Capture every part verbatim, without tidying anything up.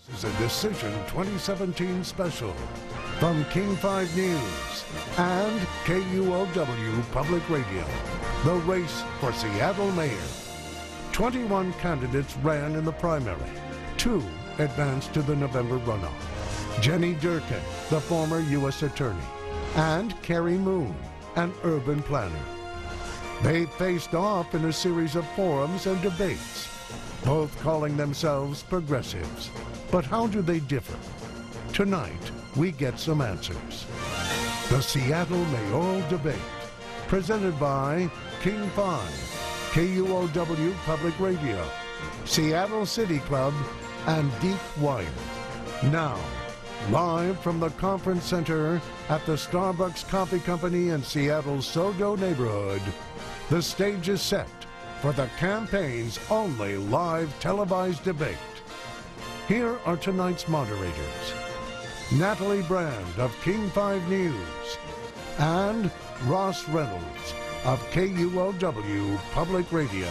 This is a Decision twenty seventeen special from King five News and K U O W Public Radio. The race for Seattle mayor. twenty-one candidates ran in the primary. Two advanced to the November runoff. Jenny Durkin, the former U S attorney, and Carrie Moon, an urban planner. They faced off in a series of forums and debates, both calling themselves progressives. But how do they differ? Tonight, we get some answers. The Seattle Mayoral Debate, presented by King five, K U O W Public Radio, Seattle City Club, and Deep Wire. Now, live from the Conference Center at the Starbucks Coffee Company in Seattle's SoDo neighborhood, the stage is set for the campaign's only live televised debate. Here are tonight's moderators: Natalie Brand of King five News and Ross Reynolds of K U O W Public Radio.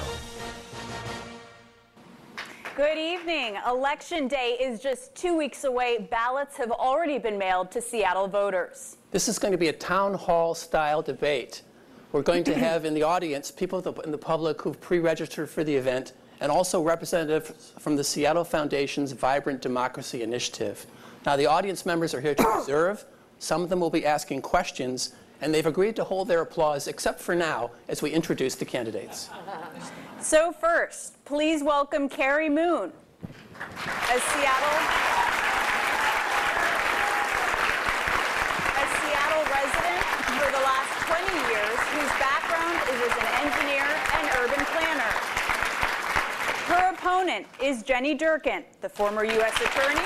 Good evening. Election Day is just two weeks away. Ballots have already been mailed to Seattle voters. This is going to be a town hall style debate. We're going to have in the audience people in the public who've pre-registered for the event, and also representatives from the Seattle Foundation's Vibrant Democracy Initiative. Now, the audience members are here to observe. Some of them will be asking questions, and they've agreed to hold their applause, except for now, as we introduce the candidates. So first, please welcome Carrie Moon, a Seattle, a Seattle resident for the last twenty years, whose background is as an engineer and urban planner. Her opponent is Jenny Durkin, the former U S attorney,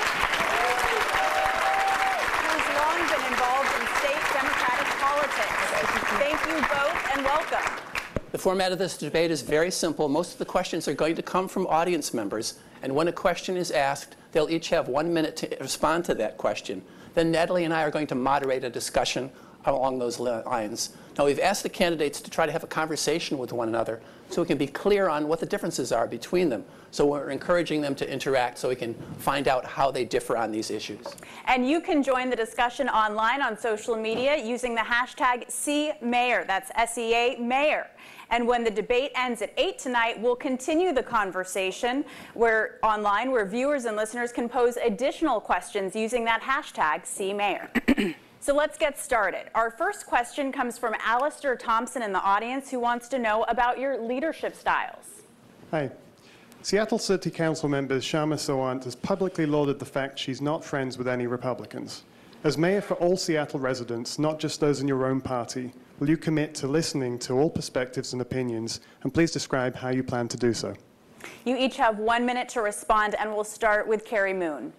who's long been involved in state Democratic politics. Thank you both and welcome. The format of this debate is very simple. Most of the questions are going to come from audience members, and when a question is asked, they'll each have one minute to respond to that question. Then Natalie and I are going to moderate a discussion along those lines. Now, we've asked the candidates to try to have a conversation with one another so we can be clear on what the differences are between them. So we're encouraging them to interact so we can find out how they differ on these issues. And you can join the discussion online on social media using the hashtag C Mayor. That's S E A Mayor. And when the debate ends at eight tonight, we'll continue the conversation where online where viewers and listeners can pose additional questions using that hashtag C Mayor. So let's get started. Our first question comes from Alistair Thompson in the audience, who wants to know about your leadership styles. Hi. Seattle City Council member Kshama Sawant has publicly lauded the fact she's not friends with any Republicans. As mayor for all Seattle residents, not just those in your own party, will you commit to listening to all perspectives and opinions, and please describe how you plan to do so? You each have one minute to respond, and we'll start with Carrie Moon.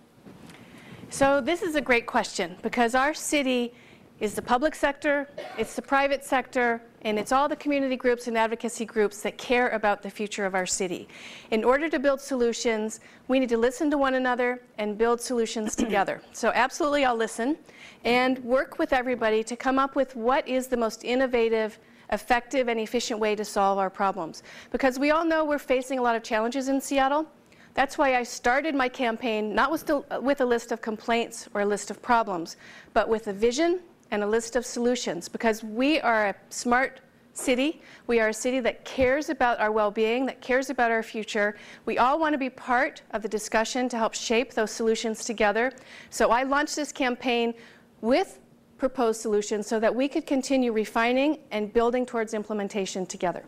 So this is a great question, because our city is the public sector, it's the private sector, and it's all the community groups and advocacy groups that care about the future of our city. In order to build solutions, we need to listen to one another and build solutions together. So absolutely, I'll listen and work with everybody to come up with what is the most innovative, effective, and efficient way to solve our problems. Because we all know we're facing a lot of challenges in Seattle. That's why I started my campaign not with, the, with a list of complaints or a list of problems, but with a vision and a list of solutions, because we are a smart city. We are a city that cares about our well-being, that cares about our future. We all want to be part of the discussion to help shape those solutions together. So I launched this campaign with proposed solutions so that we could continue refining and building towards implementation together.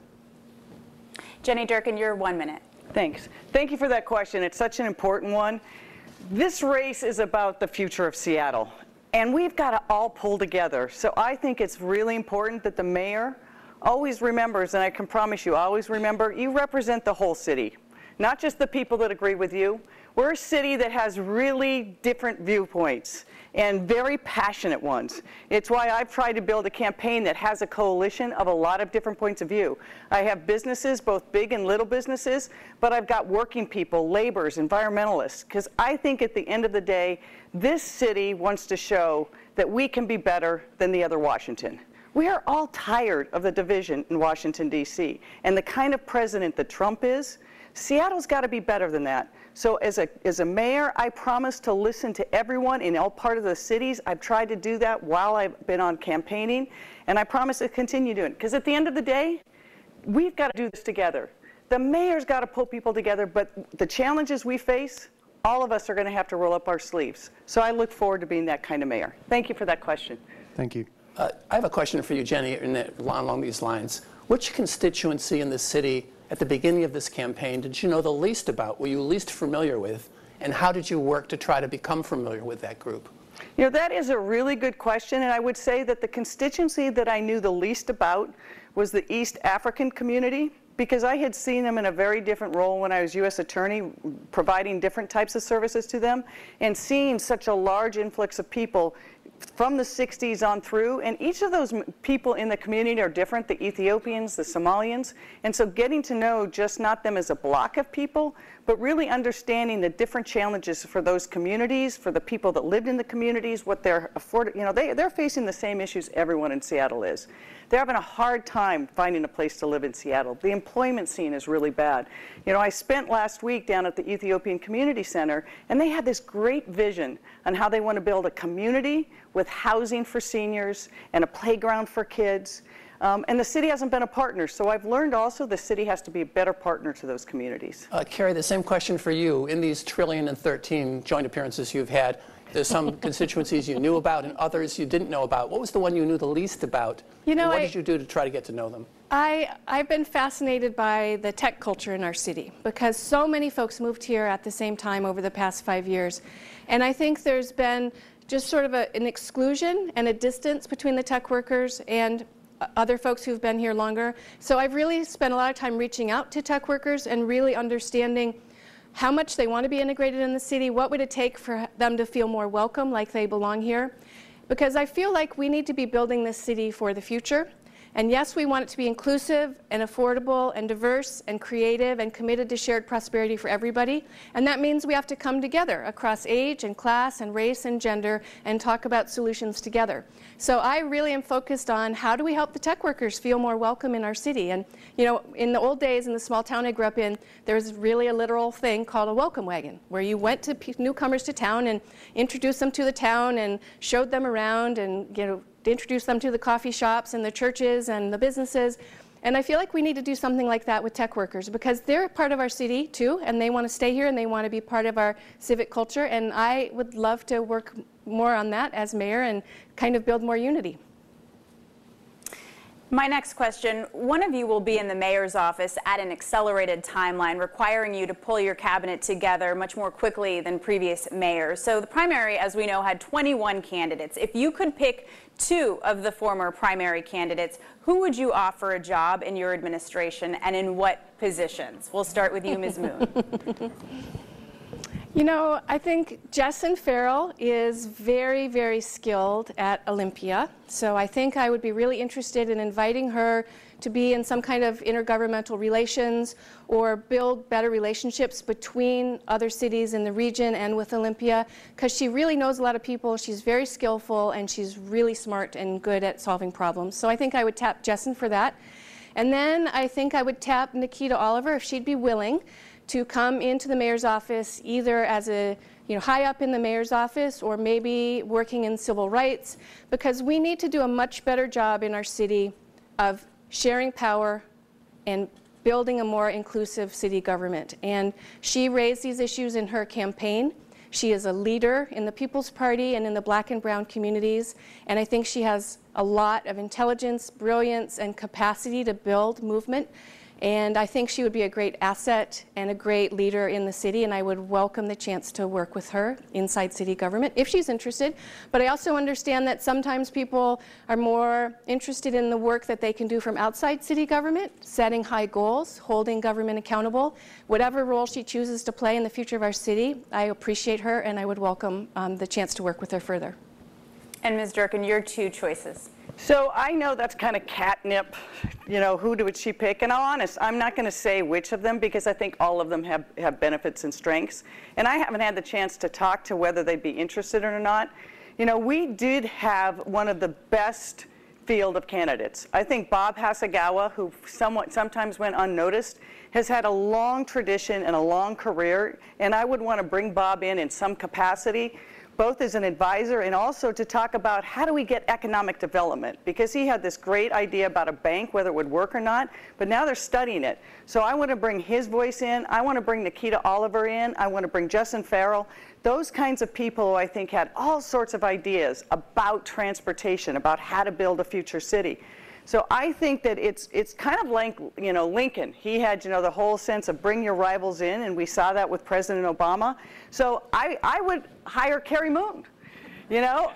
Jenny Durkin, your one minute. Thanks. Thank you for that question. It's such an important one. This race is about the future of Seattle, and we've got to all pull together. So I think it's really important that the mayor always remembers, and I can promise you, always remember, you represent the whole city, not just the people that agree with you. We're a city that has really different viewpoints and very passionate ones. It's why I've tried to build a campaign that has a coalition of a lot of different points of view. I have businesses, both big and little businesses, but I've got working people, laborers, environmentalists, because I think at the end of the day, this city wants to show that we can be better than the other Washington. We are all tired of the division in Washington, D C, and the kind of president that Trump is. Seattle's got to be better than that. So as a, as a mayor, I promise to listen to everyone in all part of the cities. I've tried to do that while I've been on campaigning, and I promise to continue doing it. Because at the end of the day, we've got to do this together. The mayor's got to pull people together, but the challenges we face, all of us are going to have to roll up our sleeves. So I look forward to being that kind of mayor. Thank you for that question. Thank you. Uh, I have a question for you, Jenny, in that, along these lines. Which constituency in the city at the beginning of this campaign did you know the least about, were you least familiar with, and how did you work to try to become familiar with that group? You know, that is a really good question, and I would say that the constituency that I knew the least about was the East African community, because I had seen them in a very different role when I was U S Attorney, providing different types of services to them, and seeing such a large influx of people from the sixties on through, and each of those people in the community are different, the Ethiopians, the Somalians, and so getting to know just not them as a block of people, but really understanding the different challenges for those communities, for the people that lived in the communities, what they're afforded, you know, they, they're facing the same issues everyone in Seattle is. They're having a hard time finding a place to live in Seattle. The employment scene is really bad. You know, I spent last week down at the Ethiopian Community Center, and they had this great vision on how they want to build a community with housing for seniors and a playground for kids. Um, and the city hasn't been a partner, so I've learned also the city has to be a better partner to those communities. Uh, Carrie, the same question for you. In these trillion and thirteen joint appearances you've had, there's some constituencies you knew about and others you didn't know about. What was the one you knew the least about? You know, and what I, did you do to try to get to know them? I, I've been fascinated by the tech culture in our city because so many folks moved here at the same time over the past five years. And I think there's been just sort of a, an exclusion and a distance between the tech workers and other folks who've been here longer. So I've really spent a lot of time reaching out to tech workers and really understanding how much they want to be integrated in the city, what would it take for them to feel more welcome, like they belong here. Because I feel like we need to be building this city for the future. And yes, we want it to be inclusive and affordable and diverse and creative and committed to shared prosperity for everybody. And that means we have to come together across age and class and race and gender and talk about solutions together. So I really am focused on how do we help the tech workers feel more welcome in our city. And you know, in the old days in the small town I grew up in, there was really a literal thing called a welcome wagon, where you went to newcomers to town and introduced them to the town and showed them around and, you know, to introduce them to the coffee shops and the churches and the businesses. And I feel like we need to do something like that with tech workers because they're part of our city too, and they want to stay here and they want to be part of our civic culture. And I would love to work more on that as mayor and kind of build more unity. My next question, one of you will be in the mayor's office at an accelerated timeline requiring you to pull your cabinet together much more quickly than previous mayors. So the primary, as we know, had twenty-one candidates. If you could pick two of the former primary candidates, who would you offer a job in your administration and in what positions? We'll start with you, Miz Moon. You know, I think Jessen Farrell is very, very skilled at Olympia. So I think I would be really interested in inviting her to be in some kind of intergovernmental relations or build better relationships between other cities in the region and with Olympia, because she really knows a lot of people. She's very skillful and she's really smart and good at solving problems. So I think I would tap Jessen for that. And then I think I would tap Nikita Oliver if she'd be willing to come into the mayor's office either as a, you know, high up in the mayor's office or maybe working in civil rights, because we need to do a much better job in our city of sharing power and building a more inclusive city government. And she raised these issues in her campaign. She is a leader in the People's Party and in the black and brown communities, and I think she has a lot of intelligence, brilliance, and capacity to build movement. And I think she would be a great asset and a great leader in the city, and I would welcome the chance to work with her inside city government if she's interested. But I also understand that sometimes people are more interested in the work that they can do from outside city government, setting high goals, holding government accountable. Whatever role she chooses to play in the future of our city, I appreciate her, and I would welcome um, the chance to work with her further. And Miz Durkin, your two choices. So I know that's kind of catnip, you know, who would she pick? And I'll honest, I'm not going to say which of them because I think all of them have, have benefits and strengths. And I haven't had the chance to talk to whether they'd be interested or not. You know, we did have one of the best field of candidates. I think Bob Hasegawa, who somewhat sometimes went unnoticed, has had a long tradition and a long career, and I would want to bring Bob in in some capacity, both as an advisor and also to talk about how do we get economic development, because he had this great idea about a bank, whether it would work or not, but now they're studying it. So I want to bring his voice in. I want to bring Nikita Oliver in. I want to bring Justin Farrell. Those kinds of people who I think had all sorts of ideas about transportation, about how to build a future city. So I think that it's it's kind of like, you know, Lincoln. He had, you know, the whole sense of bring your rivals in, and we saw that with President Obama. So I, I would hire Carrie Moon, you know?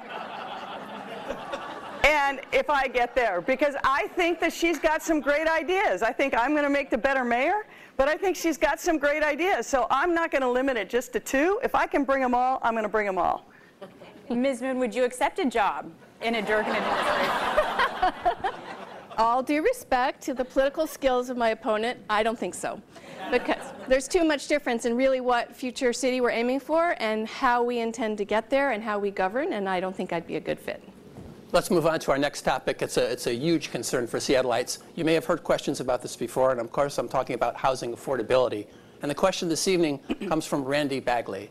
And if I get there, because I think that she's got some great ideas. I think I'm going to make the better mayor, but I think she's got some great ideas. So I'm not going to limit it just to two. If I can bring them all, I'm going to bring them all. Miz Moon, would you accept a job in a Durkan administration? All due respect to the political skills of my opponent, I don't think so. Because there's too much difference in really what future city we're aiming for and how we intend to get there and how we govern, and I don't think I'd be a good fit. Let's move on to our next topic. It's a, it's a huge concern for Seattleites. You may have heard questions about this before, and of course I'm talking about housing affordability. And the question this evening comes from Randy Bagley.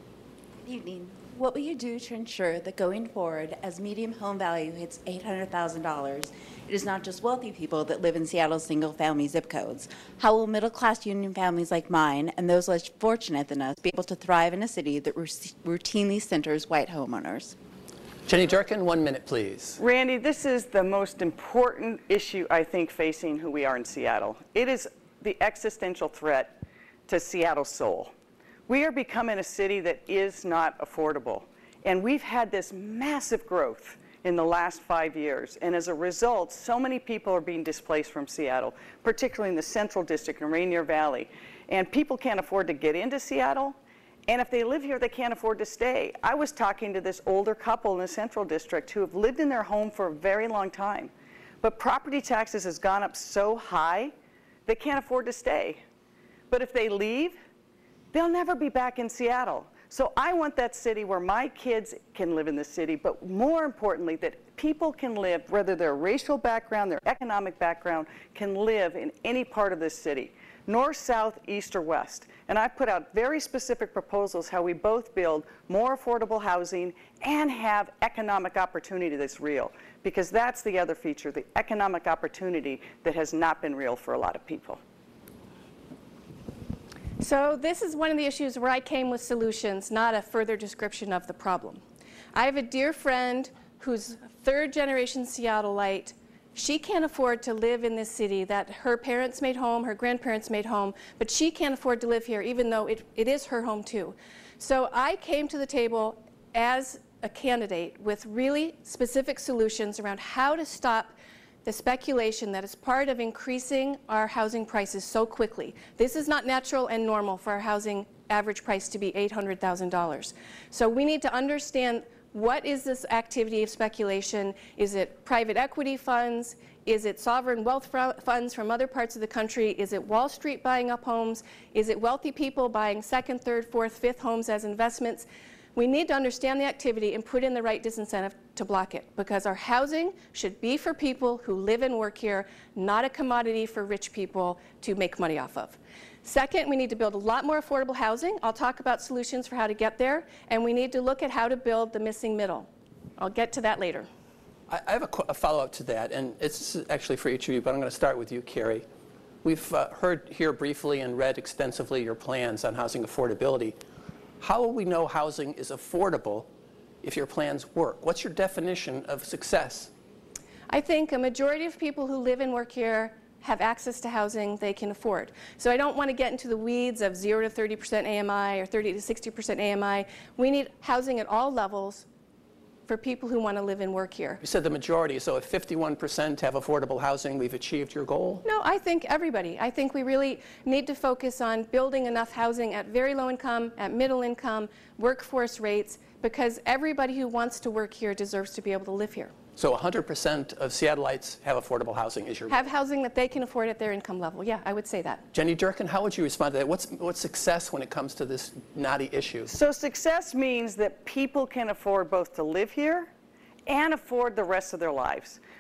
Good evening. What will you do to ensure that going forward, as median home value hits eight hundred thousand dollars, it is not just wealthy people that live in Seattle's single-family zip codes? How will middle-class union families like mine and those less fortunate than us be able to thrive in a city that routinely centers white homeowners? Jenny Durkan, one minute, please. Randy, this is the most important issue, I think, facing who we are in Seattle. It is the existential threat to Seattle's soul. We are becoming a city that is not affordable. And we've had this massive growth in the last five years. And as a result, so many people are being displaced from Seattle, particularly in the Central District and Rainier Valley. And people can't afford to get into Seattle. And if they live here, they can't afford to stay. I was talking to this older couple in the Central District who have lived in their home for a very long time. But property taxes has gone up so high, they can't afford to stay. But if they leave, they'll never be back in Seattle. So I want that city where my kids can live in the city, but more importantly, that people can live, whether their racial background, their economic background, can live in any part of this city, north, south, east, or west. And I've put out very specific proposals how we both build more affordable housing and have economic opportunity that's real, because that's the other feature, the economic opportunity that has not been real for a lot of people. So this is one of the issues where I came with solutions, not a further description of the problem. I have a dear friend who's third generation Seattleite. She can't afford to live in this city that her parents made home, her grandparents made home, but she can't afford to live here even though it, it is her home too. So I came to the table as a candidate with really specific solutions around how to stop the speculation that is part of increasing our housing prices so quickly. This is not natural and normal for our housing average price to be eight hundred thousand dollars. So we need to understand, what is this activity of speculation? Is it private equity funds? Is it sovereign wealth funds from other parts of the country? Is it Wall Street buying up homes? Is it wealthy people buying second, third, fourth, fifth homes as investments? We need to understand the activity and put in the right disincentive to block it, because our housing should be for people who live and work here, not a commodity for rich people to make money off of. Second, we need to build a lot more affordable housing. I'll talk about solutions for how to get there, and we need to look at how to build the missing middle. I'll get to that later. I have a, a follow-up to that, and it's actually for each of you, but I'm going to start with you, Carrie. We've uh, heard here briefly and read extensively your plans on housing affordability. How will we know housing is affordable if your plans work? What's your definition of success? I think a majority of people who live and work here have access to housing they can afford. So I don't want to get into the weeds of zero to thirty percent A M I or thirty to sixty percent A M I. We need housing at all levels for people who want to live and work here. You said the majority, so if fifty-one percent have affordable housing, we've achieved your goal? No, I think everybody. I think we really need to focus on building enough housing at very low income, at middle income, workforce rates, because everybody who wants to work here deserves to be able to live here. So one hundred percent of Seattleites have affordable housing is your Have goal. housing that they can afford at their income level. Yeah, I would say that. Jenny Durkan, how would you respond to that? What's, what's success when it comes to this knotty issue? So success means that people can afford both to live here and afford the rest of their lives.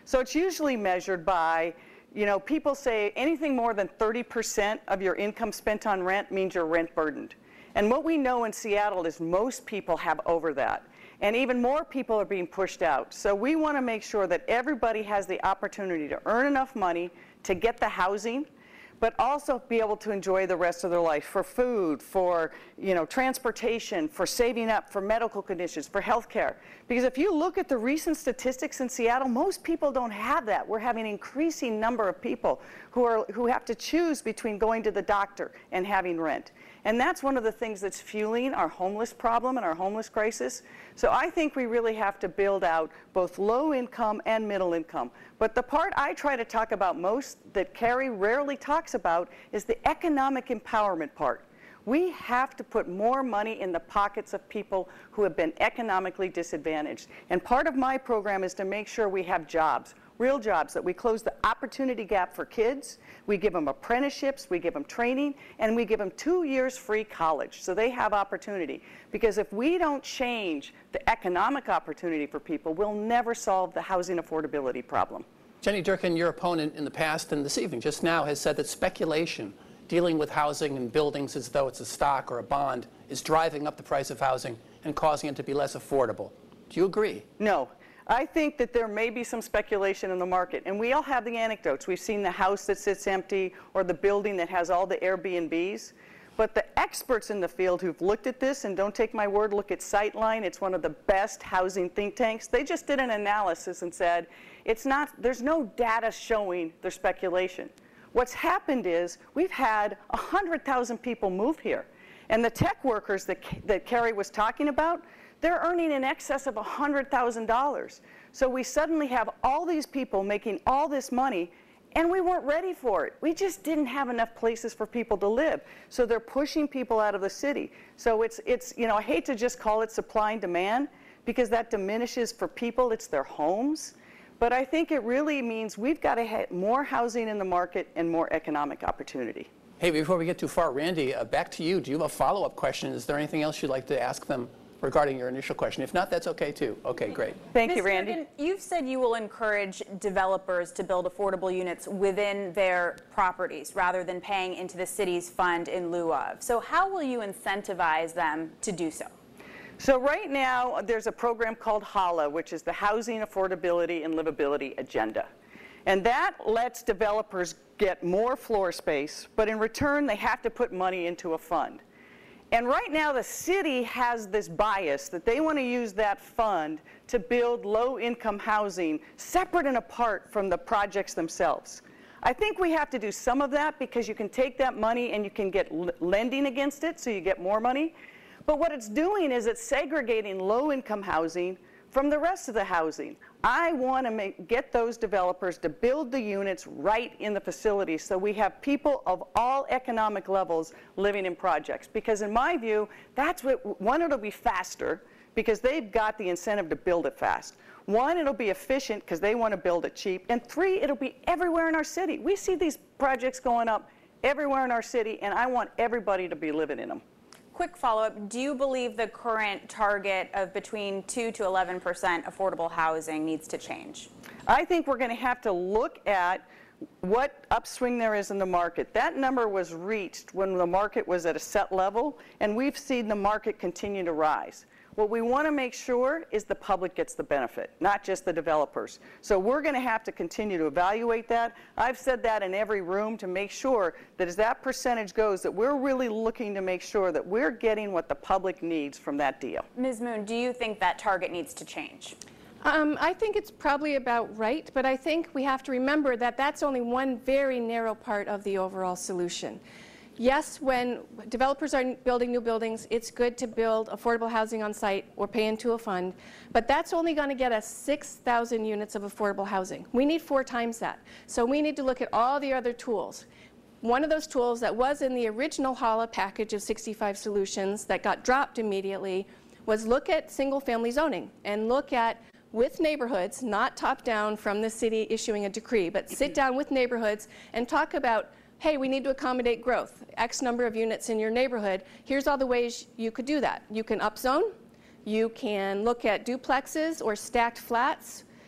So it's usually measured by, you know, people say anything more than thirty percent of your income spent on rent means you're rent burdened. And what we know in Seattle is most people have over that. And even more people are being pushed out. So we want to make sure that everybody has the opportunity to earn enough money to get the housing, but also be able to enjoy the rest of their life for food, for, you know, transportation, for saving up, for medical conditions, for health care. Because if you look at the recent statistics in Seattle, most people don't have that. We're having an increasing number of people who, are, who have to choose between going to the doctor and having rent. And that's one of the things that's fueling our homeless problem and our homeless crisis. So I think we really have to build out both low income and middle income. But the part I try to talk about most that Carrie rarely talks about is the economic empowerment part. We have to put more money in the pockets of people who have been economically disadvantaged. And part of my program is to make sure we have jobs, real jobs, that we close the opportunity gap for kids. We give them apprenticeships, we give them training, and we give them two years free college so they have opportunity. Because if we don't change the economic opportunity for people, we'll never solve the housing affordability problem. Jenny Durkan, your opponent in the past and this evening just now has said that speculation dealing with housing and buildings as though it's a stock or a bond is driving up the price of housing and causing it to be less affordable. Do you agree? No. I think that there may be some speculation in the market, and we all have the anecdotes. We've seen the house that sits empty or the building that has all the Airbnbs. But the experts in the field who've looked at this, and don't take my word, look at Sightline. It's one of the best housing think tanks. They just did an analysis and said, it's not, there's no data showing their speculation. What's happened is we've had one hundred thousand people move here. And the tech workers that, that Carrie was talking about, they're earning in excess of one hundred thousand dollars. So we suddenly have all these people making all this money, and we weren't ready for it. We just didn't have enough places for people to live. So they're pushing people out of the city. So it's, it's you know, I hate to just call it supply and demand, because that diminishes for people, it's their homes. But I think it really means we've got to have more housing in the market and more economic opportunity. Hey, before we get too far, Randy, uh, back to you. Do you have a follow-up question? Is there anything else you'd like to ask them regarding your initial question? If not, that's okay too. Okay, great. Thank you, Miz Randy. Durkan, you've said you will encourage developers to build affordable units within their properties rather than paying into the city's fund in lieu of. So how will you incentivize them to do so? So right now, there's a program called HALA, which is the Housing Affordability and Livability Agenda. And that lets developers get more floor space, but in return, they have to put money into a fund. And right now, the city has this bias that they want to use that fund to build low-income housing separate and apart from the projects themselves. I think we have to do some of that because you can take that money and you can get lending against it, so you get more money. But what it's doing is it's segregating low-income housing from the rest of the housing. I want to make, get those developers to build the units right in the facilities so we have people of all economic levels living in projects. Because in my view, that's what, one, it'll be faster because they've got the incentive to build it fast. One, it'll be efficient because they want to build it cheap. And three, it'll be everywhere in our city. We see these projects going up everywhere in our city, and I want everybody to be living in them. Quick follow-up, do you believe the current target of between two to eleven percent affordable housing needs to change? I think we're going to have to look at what upswing there is in the market. That number was reached when the market was at a set level, and we've seen the market continue to rise. What we want to make sure is the public gets the benefit, not just the developers. So we're going to have to continue to evaluate that. I've said that in every room to make sure that as that percentage goes, that we're really looking to make sure that we're getting what the public needs from that deal. Miz Moon, do you think that target needs to change? Um, I think it's probably about right, but I think we have to remember that that's only one very narrow part of the overall solution. Yes, when developers are building new buildings, it's good to build affordable housing on site or pay into a fund, but that's only going to get us six thousand units of affordable housing. We need four times that. So we need to look at all the other tools. One of those tools that was in the original HALA package of sixty-five solutions that got dropped immediately was look at single-family zoning and look at with neighborhoods, not top-down from the city issuing a decree, but sit down with neighborhoods and talk about, hey, we need to accommodate growth, X number of units in your neighborhood. Here's all the ways you could do that. You can upzone. You can look at duplexes or stacked flats.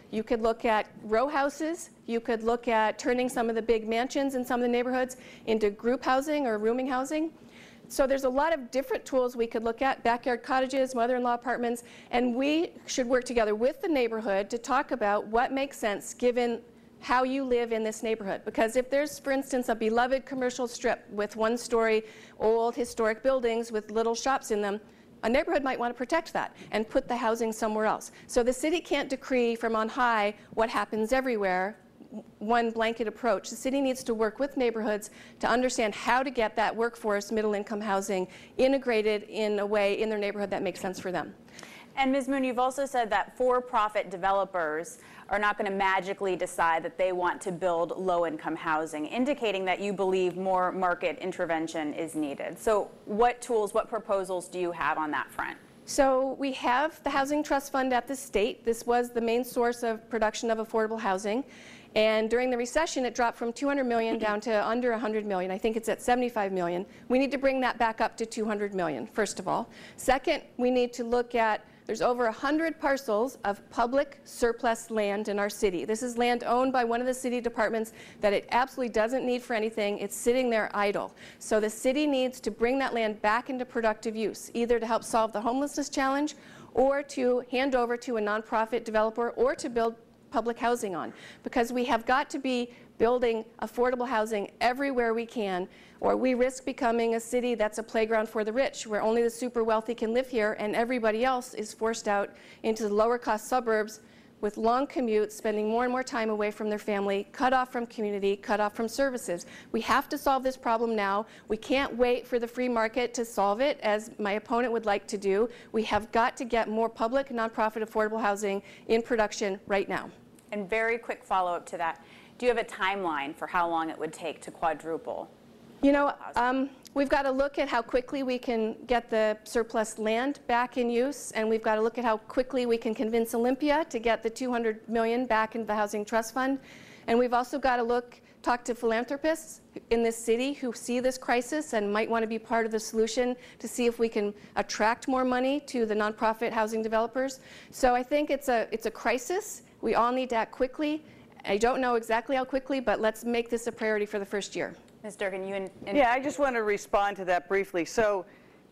You could look at row houses. You could look at turning some of the big mansions in some of the neighborhoods into group housing or rooming housing. So there's a lot of different tools we could look at, backyard cottages, mother-in-law apartments, and we should work together with the neighborhood to talk about what makes sense given how you live in this neighborhood. Because if there's, for instance, a beloved commercial strip with one-story old historic buildings with little shops in them, a neighborhood might want to protect that and put the housing somewhere else. So the city can't decree from on high what happens everywhere, one blanket approach. The city needs to work with neighborhoods to understand how to get that workforce middle income housing integrated in a way in their neighborhood that makes sense for them. And Miz Moon, you've also said that for-profit developers are not going to magically decide that they want to build low-income housing, indicating that you believe more market intervention is needed. So what tools, what proposals do you have on that front? So we have the Housing Trust Fund at the state. This was the main source of production of affordable housing. And during the recession, it dropped from two hundred million dollars down to under one hundred million dollars. I think it's at seventy-five million dollars. We need to bring that back up to two hundred million dollars, first of all. Second, we need to look at, there's over one hundred parcels of public surplus land in our city. This is land owned by one of the city departments that it absolutely doesn't need for anything. It's sitting there idle. So the city needs to bring that land back into productive use, either to help solve the homelessness challenge or to hand over to a nonprofit developer or to build public housing on, because we have got to be building affordable housing everywhere we can, or we risk becoming a city that's a playground for the rich, where only the super wealthy can live here and everybody else is forced out into the lower cost suburbs with long commutes, spending more and more time away from their family, cut off from community, cut off from services. We have to solve this problem now. We can't wait for the free market to solve it, as my opponent would like to do. We have got to get more public, nonprofit, affordable housing in production right now. And very quick follow-up to that. Do you have a timeline for how long it would take to quadruple? You know, um, we've got to look at how quickly we can get the surplus land back in use, and we've got to look at how quickly we can convince Olympia to get the two hundred million dollars back into the Housing Trust Fund. And we've also got to look, talk to philanthropists in this city who see this crisis and might want to be part of the solution to see if we can attract more money to the nonprofit housing developers. So I think it's a, it's a crisis. We all need to act quickly. I don't know exactly how quickly, but let's make this a priority for the first year. Miz Durgan, you and, and yeah, I just want to respond to that briefly. So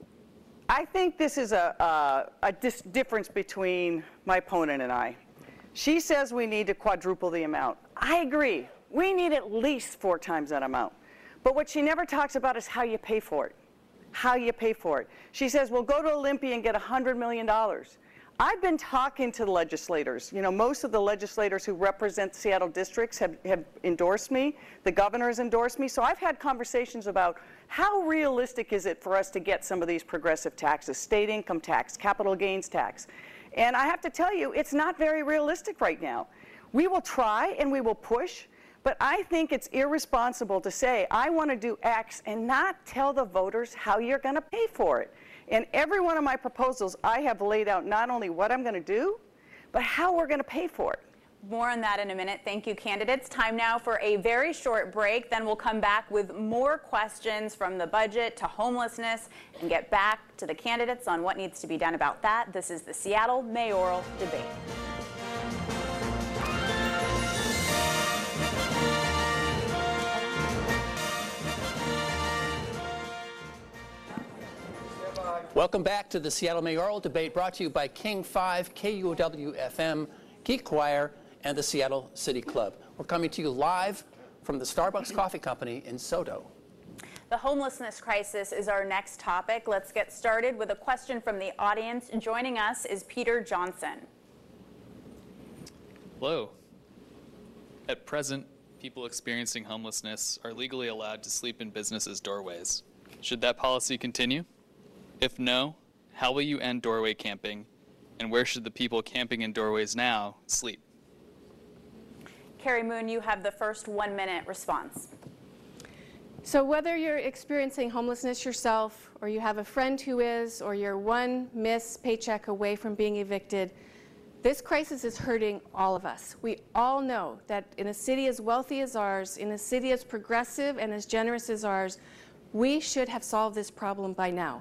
I think this is a, a, a dis difference between my opponent and I. She says we need to quadruple the amount. I agree. We need at least four times that amount. But what she never talks about is how you pay for it. How you pay for it. She says, well, go to Olympia and get one hundred million dollars. I've been talking to the legislators. You know, most of the legislators who represent Seattle districts have, have endorsed me. The governor has endorsed me. So I've had conversations about how realistic is it for us to get some of these progressive taxes, state income tax, capital gains tax. And I have to tell you, it's not very realistic right now. We will try and we will push, but I think it's irresponsible to say, I want to do X and not tell the voters how you're going to pay for it. And every one of my proposals, I have laid out not only what I'm going to do, but how we're going to pay for it. More on that in a minute. Thank you, candidates. Time now for a very short break. Then we'll come back with more questions from the budget to homelessness and get back to the candidates on what needs to be done about that. This is the Seattle Mayoral Debate. Welcome back to the Seattle Mayoral Debate, brought to you by King five, K U O W F M, Geek Choir, and the Seattle City Club. We're coming to you live from the Starbucks Coffee Company in SoDo. The homelessness crisis is our next topic. Let's get started with a question from the audience. Joining us is Peter Johnson. Hello. At present, people experiencing homelessness are legally allowed to sleep in businesses' doorways. Should that policy continue? If no, how will you end doorway camping, and where should the people camping in doorways now sleep? Carrie Moon, you have the first one-minute response. So whether you're experiencing homelessness yourself, or you have a friend who is, or you're one missed paycheck away from being evicted, this crisis is hurting all of us. We all know that in a city as wealthy as ours, in a city as progressive and as generous as ours, we should have solved this problem by now.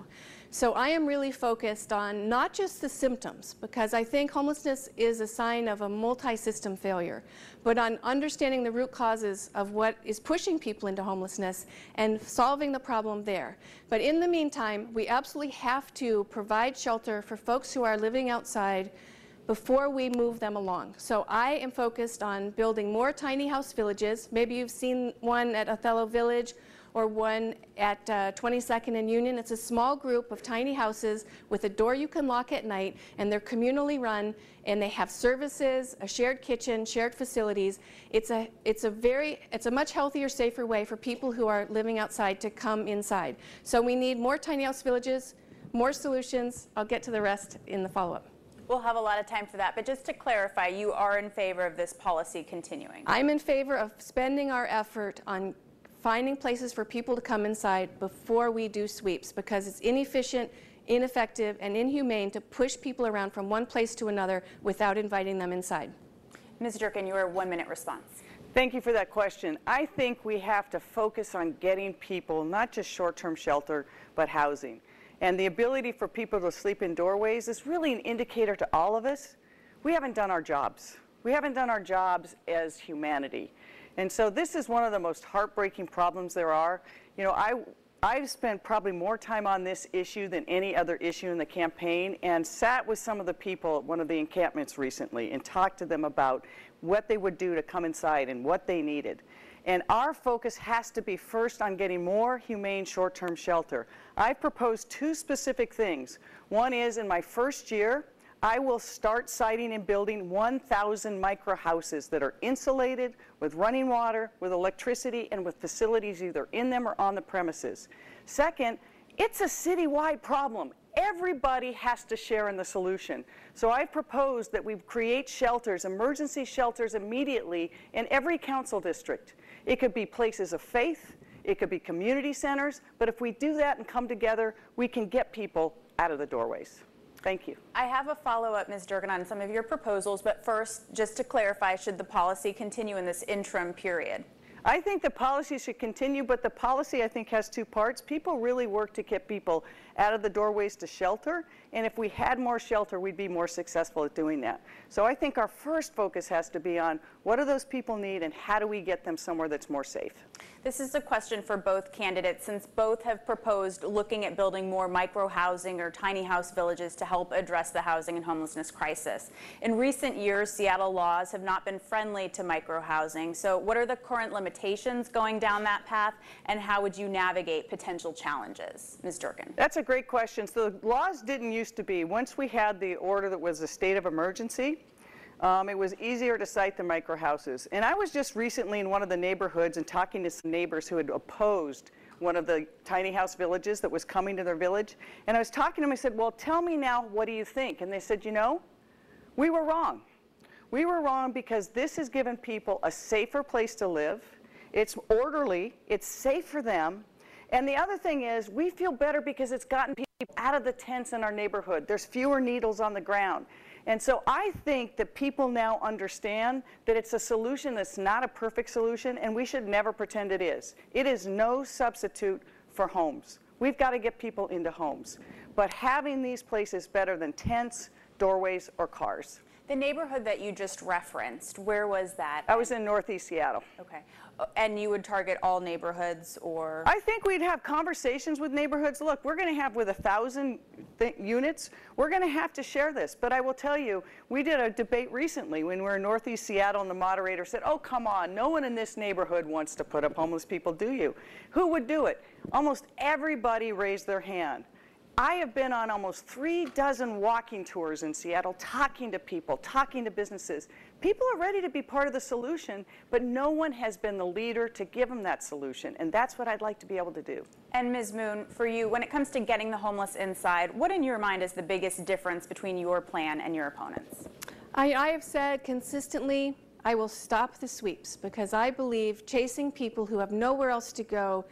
So I am really focused on not just the symptoms, because I think homelessness is a sign of a multi-system failure, but on understanding the root causes of what is pushing people into homelessness and solving the problem there. But in the meantime, we absolutely have to provide shelter for folks who are living outside before we move them along. So I am focused on building more tiny house villages. Maybe you've seen one at Othello Village or one at uh, twenty-second and Union. It's a small group of tiny houses with a door you can lock at night, and they're communally run, and they have services, a shared kitchen, shared facilities. It's a, it's a very, it's a much healthier, safer way for people who are living outside to come inside. So we need more tiny house villages, more solutions. I'll get to the rest in the follow-up. We'll have a lot of time for that, but just to clarify, you are in favor of this policy continuing? I'm in favor of spending our effort on finding places for people to come inside before we do sweeps, because it's inefficient, ineffective, and inhumane to push people around from one place to another without inviting them inside. Miz Durkin, your one-minute response. Thank you for that question. I think we have to focus on getting people not just short-term shelter, but housing. And the ability for people to sleep in doorways is really an indicator to all of us. We haven't done our jobs. We haven't done our jobs as humanity. And so this is one of the most heartbreaking problems there are. You know, I, I've spent probably more time on this issue than any other issue in the campaign, and sat with some of the people at one of the encampments recently and talked to them about what they would do to come inside and what they needed. And our focus has to be first on getting more humane short-term shelter. I've proposed two specific things. One is, in my first year, I will start siting and building one thousand micro houses that are insulated, with running water, with electricity, and with facilities either in them or on the premises. Second, it's a citywide problem. Everybody has to share in the solution. So I've proposed that we create shelters, emergency shelters immediately in every council district. It could be places of faith, it could be community centers, but if we do that and come together, we can get people out of the doorways. Thank you. I have a follow-up, Miz Durkin, on some of your proposals, but first, just to clarify, should the policy continue in this interim period? I think the policy should continue, but the policy, I think, has two parts. People really work to get people out of the doorways to shelter, and if we had more shelter, we'd be more successful at doing that. So I think our first focus has to be on what do those people need and how do we get them somewhere that's more safe. This is a question for both candidates, since both have proposed looking at building more micro-housing or tiny house villages to help address the housing and homelessness crisis. In recent years, Seattle laws have not been friendly to micro-housing. So what are the current limitations going down that path, and how would you navigate potential challenges? Miz Durkin. That's a great question. So the laws didn't used to be, once we had the order that was a state of emergency, Um, it was easier to site the micro houses. And I was just recently in one of the neighborhoods and talking to some neighbors who had opposed one of the tiny house villages that was coming to their village. And I was talking to them, I said, well, tell me now, what do you think? And they said, you know, we were wrong. We were wrong because this has given people a safer place to live. It's orderly, it's safe for them. And the other thing is, we feel better because it's gotten people out of the tents in our neighborhood. There's fewer needles on the ground. And so I think that people now understand that it's a solution that's not a perfect solution, and we should never pretend it is. It is no substitute for homes. We've got to get people into homes. But having these places better than tents, doorways, or cars. The neighborhood that you just referenced, where was that? I was in Northeast Seattle. Okay. And you would target all neighborhoods, or? I think we'd have conversations with neighborhoods. Look, we're going to have, with a thousand units, we're going to have to share this. But I will tell you, we did a debate recently when we were in Northeast Seattle, and the moderator said, oh, come on, no one in this neighborhood wants to put up homeless people, do you? Who would do it? Almost everybody raised their hand. I have been on almost three dozen walking tours in Seattle, talking to people, talking to businesses. People are ready to be part of the solution, but no one has been the leader to give them that solution, and that's what I'd like to be able to do. And Miz Moon, for you, when it comes to getting the homeless inside, what in your mind is the biggest difference between your plan and your opponents? I, I have said consistently, I will stop the sweeps, because I believe chasing people who have nowhere else to go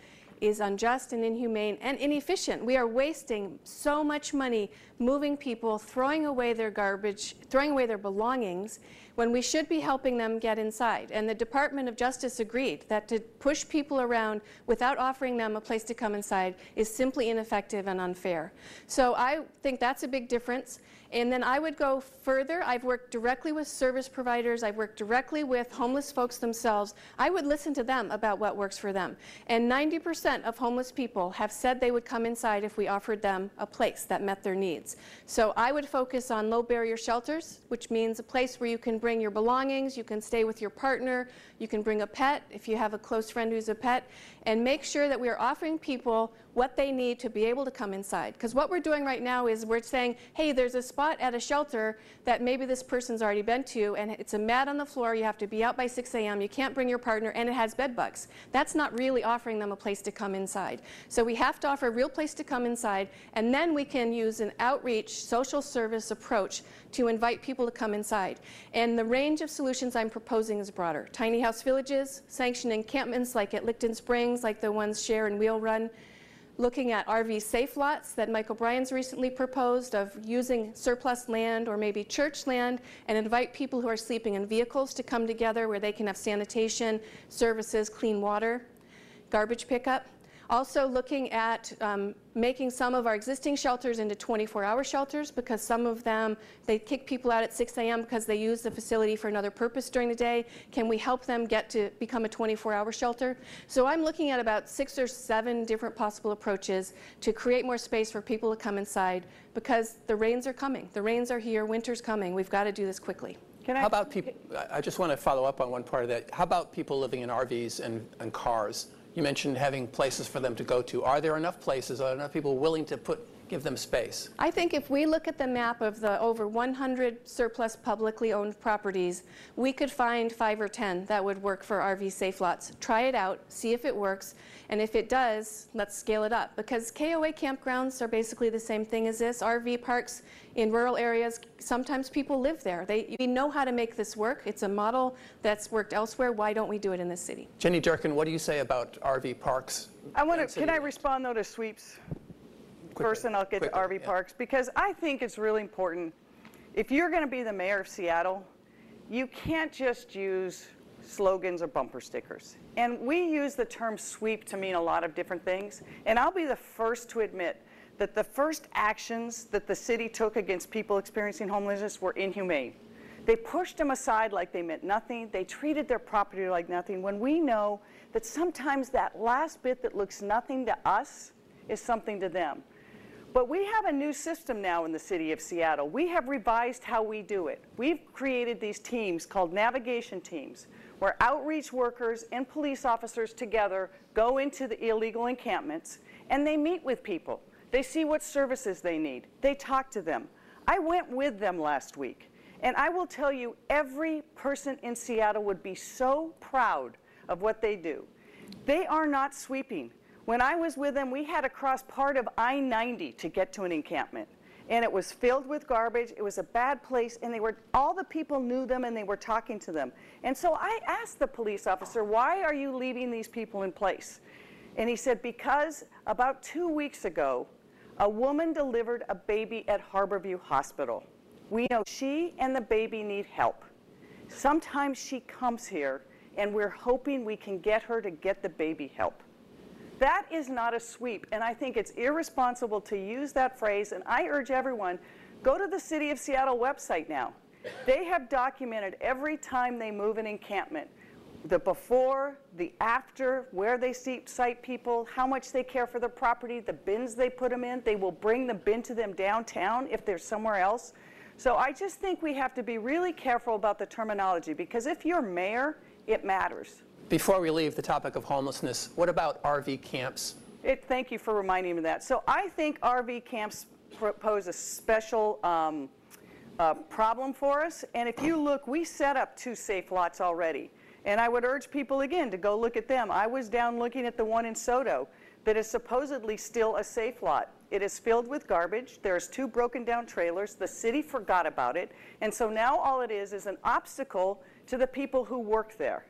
is unjust and inhumane and inefficient. We are wasting so much money moving people, throwing away their garbage, throwing away their belongings, when we should be helping them get inside. And the Department of Justice agreed that to push people around without offering them a place to come inside is simply ineffective and unfair. So I think that's a big difference. And then I would go further. I've worked directly with service providers. I've worked directly with homeless folks themselves. I would listen to them about what works for them. And ninety percent of homeless people have said they would come inside if we offered them a place that met their needs. So I would focus on low barrier shelters, which means a place where you can bring your belongings, you can stay with your partner, you can bring a pet if you have a close friend who's a pet, and make sure that we are offering people what they need to be able to come inside. Because what we're doing right now is we're saying, hey, there's a spot at a shelter that maybe this person's already been to, and it's a mat on the floor, you have to be out by six A M, you can't bring your partner, and it has bed bugs. That's not really offering them a place to come inside. So we have to offer a real place to come inside, and then we can use an outreach, social service approach to invite people to come inside. And the range of solutions I'm proposing is broader. Tiny house villages, sanctioned encampments like at Licton Springs, like the ones Share and Wheel run, looking at R V safe lots that Mike O'Brien's recently proposed, of using surplus land or maybe church land and invite people who are sleeping in vehicles to come together where they can have sanitation, services, clean water, garbage pickup. Also looking at um, making some of our existing shelters into twenty-four hour shelters, because some of them, they kick people out at six A M because they use the facility for another purpose during the day. Can we help them get to become a twenty-four hour shelter? So I'm looking at about six or seven different possible approaches to create more space for people to come inside, because the rains are coming. The rains are here, winter's coming. We've got to do this quickly. Can I, How about people, I just want to follow up on one part of that. How about people living in R Vs and, and cars? You mentioned having places for them to go to. Are there enough places? Are enough people willing to put, give them space? I think if we look at the map of the over one hundred surplus publicly owned properties, we could find five or ten that would work for R V safe lots. Try it out, see if it works, and if it does, let's scale it up. Because K O A campgrounds are basically the same thing as this. R V parks in rural areas, sometimes people live there. They we know how to make this work. It's a model that's worked elsewhere. Why don't we do it in this city? Jenny Durkin, what do you say about R V parks? I want to, can I respond though to sweeps? Quickly. First, and I'll get Quickly, to R V yeah. parks, because I think it's really important. If you're going to be the mayor of Seattle, you can't just use slogans or bumper stickers. And we use the term sweep to mean a lot of different things. And I'll be the first to admit that the first actions that the city took against people experiencing homelessness were inhumane. They pushed them aside like they meant nothing. They treated their property like nothing, when we know that sometimes that last bit that looks nothing to us is something to them. But we have a new system now in the city of Seattle. We have revised how we do it. We've created these teams called navigation teams, where outreach workers and police officers together go into the illegal encampments and they meet with people. They see what services they need. They talk to them. I went with them last week, and I will tell you, every person in Seattle would be so proud of what they do. They are not sweeping. When I was with them, we had to cross part of I ninety to get to an encampment. And it was filled with garbage. It was a bad place, and they were, all the people knew them and they were talking to them. And so I asked the police officer, why are you leaving these people in place? And he said, because about two weeks ago, a woman delivered a baby at Harborview Hospital. We know she and the baby need help. Sometimes she comes here, and we're hoping we can get her to get the baby help. That is not a sweep, and I think it's irresponsible to use that phrase, and I urge everyone, go to the City of Seattle website now. They have documented every time they move an encampment, the before, the after, where they site people, how much they care for their property, the bins they put them in. They will bring the bin to them downtown if they're somewhere else. So I just think we have to be really careful about the terminology, because if you're mayor, it matters. Before we leave the topic of homelessness, what about R V camps? It, thank you for reminding me of that. So I think R V camps pose a special um, uh, problem for us. And if you look, we set up two safe lots already. And I would urge people, again, to go look at them. I was down looking at the one in Soto that is supposedly still a safe lot. It is filled with garbage. There's two broken down trailers. The city forgot about it. And so now all it is is an obstacle to the people who work there.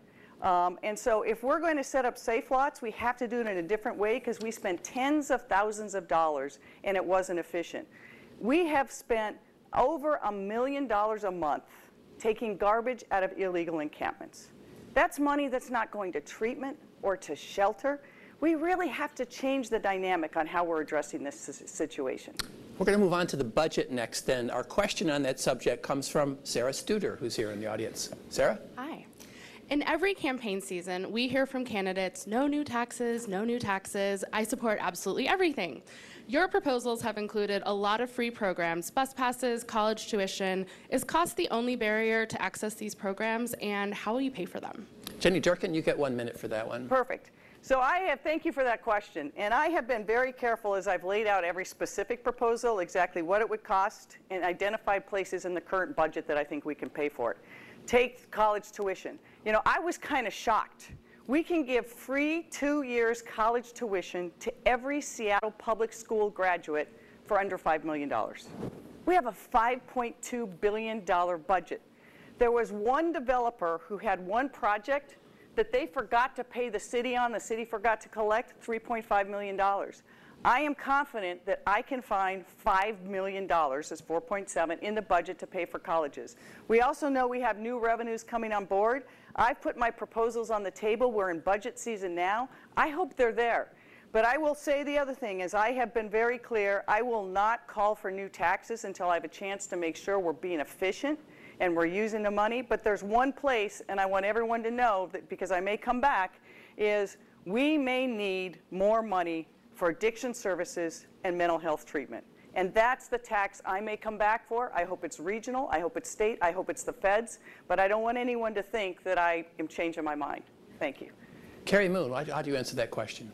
Um, and so if we're going to set up safe lots, we have to do it in a different way because we spent tens of thousands of dollars and it wasn't efficient. We have spent over a million dollars a month taking garbage out of illegal encampments. That's money that's not going to treatment or to shelter. We really have to change the dynamic on how we're addressing this situation. We're going to move on to the budget next, and our question on that subject comes from Sarah Studer, who's here in the audience. Sarah? Hi. In every campaign season, we hear from candidates, no new taxes, no new taxes. I support absolutely everything. Your proposals have included a lot of free programs, bus passes, college tuition. Is cost the only barrier to access these programs, and how will you pay for them? Jenny Durkin, you get one minute for that one. Perfect. So I have, thank you for that question. And I have been very careful as I've laid out every specific proposal, exactly what it would cost, and identified places in the current budget that I think we can pay for it. Take college tuition. You know, I was kind of shocked. We can give free two years college tuition to every Seattle public school graduate for under five million dollars. We have a five point two billion dollars budget. There was one developer who had one project that they forgot to pay the city on, the city forgot to collect three point five million dollars. I am confident that I can find five million dollars, that's four point seven, in the budget to pay for colleges. We also know we have new revenues coming on board. I've put my proposals on the table. We're in budget season now. I hope they're there. But I will say the other thing is I have been very clear. I will not call for new taxes until I have a chance to make sure we're being efficient and we're using the money. But there's one place, and I want everyone to know, that because I may come back, is we may need more money for addiction services and mental health treatment. And that's the tax I may come back for. I hope it's regional, I hope it's state, I hope it's the feds, but I don't want anyone to think that I am changing my mind. Thank you. Carrie Moon, how do you answer that question?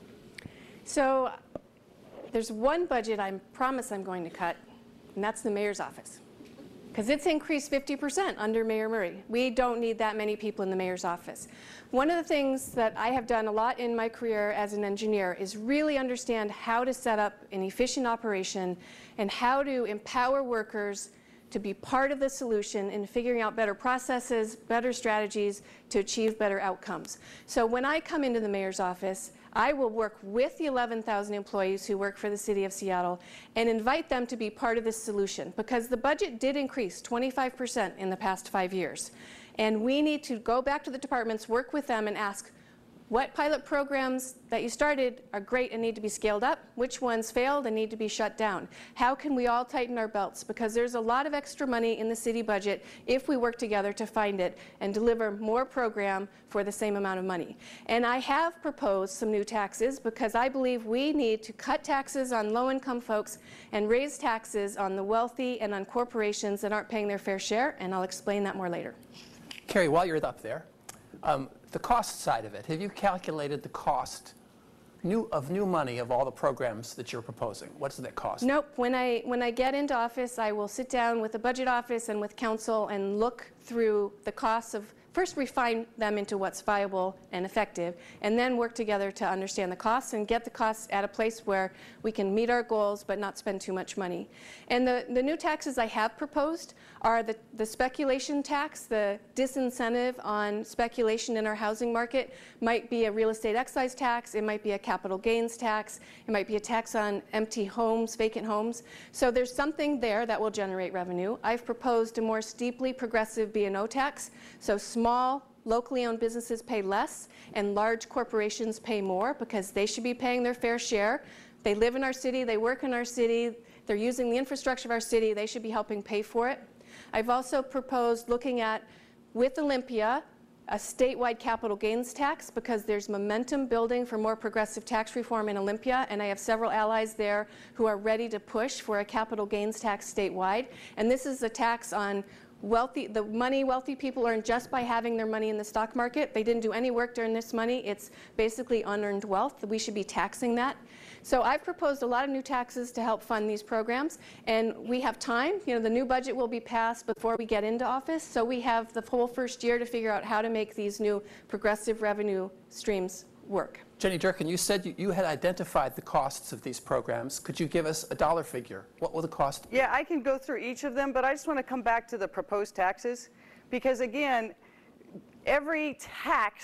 So there's one budget I promise I'm going to cut, and that's the mayor's office. Because it's increased fifty percent under Mayor Murray. We don't need that many people in the mayor's office. One of the things that I have done a lot in my career as an engineer is really understand how to set up an efficient operation and how to empower workers to be part of the solution in figuring out better processes, better strategies to achieve better outcomes. So when I come into the mayor's office, I will work with the eleven thousand employees who work for the City of Seattle and invite them to be part of this solution, because the budget did increase twenty-five percent in the past five years. And we need to go back to the departments, work with them, and ask, what pilot programs that you started are great and need to be scaled up? Which ones failed and need to be shut down? How can we all tighten our belts? Because there's a lot of extra money in the city budget if we work together to find it and deliver more program for the same amount of money. And I have proposed some new taxes because I believe we need to cut taxes on low-income folks and raise taxes on the wealthy and on corporations that aren't paying their fair share, and I'll explain that more later. Carrie, while you're up there, um, the cost side of it, have you calculated the cost new, of new money of all the programs that you're proposing? What's that cost? Nope. When I, when I get into office, I will sit down with the budget office and with council and look through the costs of, first refine them into what's viable and effective, and then work together to understand the costs and get the costs at a place where we can meet our goals but not spend too much money. And the, the new taxes I have proposed are the, the speculation tax, the disincentive on speculation in our housing market. Might be a real estate excise tax, it might be a capital gains tax, it might be a tax on empty homes, vacant homes. So there's something there that will generate revenue. I've proposed a more steeply progressive B and O tax, so small, locally owned businesses pay less and large corporations pay more because they should be paying their fair share. They live in our city, they work in our city, they're using the infrastructure of our city, they should be helping pay for it. I've also proposed looking at, with Olympia, a statewide capital gains tax because there's momentum building for more progressive tax reform in Olympia, and I have several allies there who are ready to push for a capital gains tax statewide. And this is a tax on wealthy, the money wealthy people earn just by having their money in the stock market. They didn't do any work to earn this money. It's basically unearned wealth. We should be taxing that. So I've proposed a lot of new taxes to help fund these programs, and we have time. You know, the new budget will be passed before we get into office, so we have the whole first year to figure out how to make these new progressive revenue streams work. Jenny Durkin, you said you, you had identified the costs of these programs. Could you give us a dollar figure? What will the cost be? Yeah, I can go through each of them, but I just want to come back to the proposed taxes, because again, every tax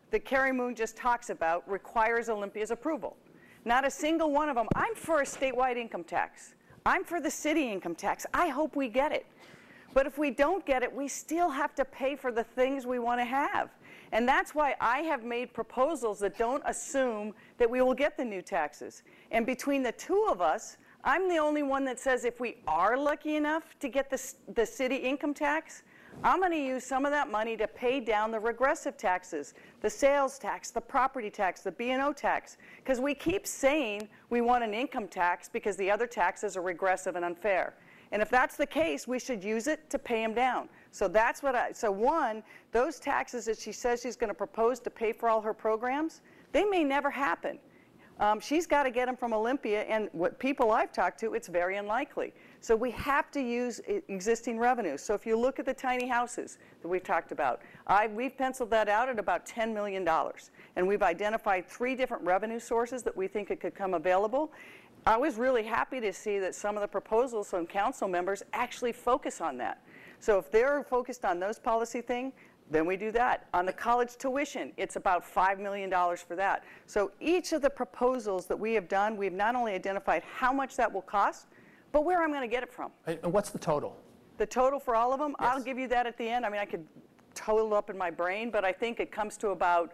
that Carrie Moon just talks about requires Olympia's approval. Not a single one of them. I'm for a statewide income tax. I'm for the city income tax. I hope we get it. But if we don't get it, we still have to pay for the things we want to have. And that's why I have made proposals that don't assume that we will get the new taxes. And between the two of us, I'm the only one that says if we are lucky enough to get the, the city income tax, I'm going to use some of that money to pay down the regressive taxes, the sales tax, the property tax, the B and O tax. Because we keep saying we want an income tax because the other taxes are regressive and unfair. And if that's the case, we should use it to pay them down. So that's what I, so one, those taxes that she says she's going to propose to pay for all her programs, they may never happen. Um, she's got to get them from Olympia, and what people I've talked to, it's very unlikely. So we have to use existing revenues. So if you look at the tiny houses that we've talked about, I, we've penciled that out at about ten million dollars. And we've identified three different revenue sources that we think it could come available. I was really happy to see that some of the proposals from council members actually focus on that. So if they're focused on those policy things, then we do that. On the college tuition, it's about five million dollars for that. So each of the proposals that we have done, we've not only identified how much that will cost, but where I'm going to get it from. And what's the total? The total for all of them? Yes. I'll give you that at the end. I mean, I could total up in my brain, but I think it comes to about,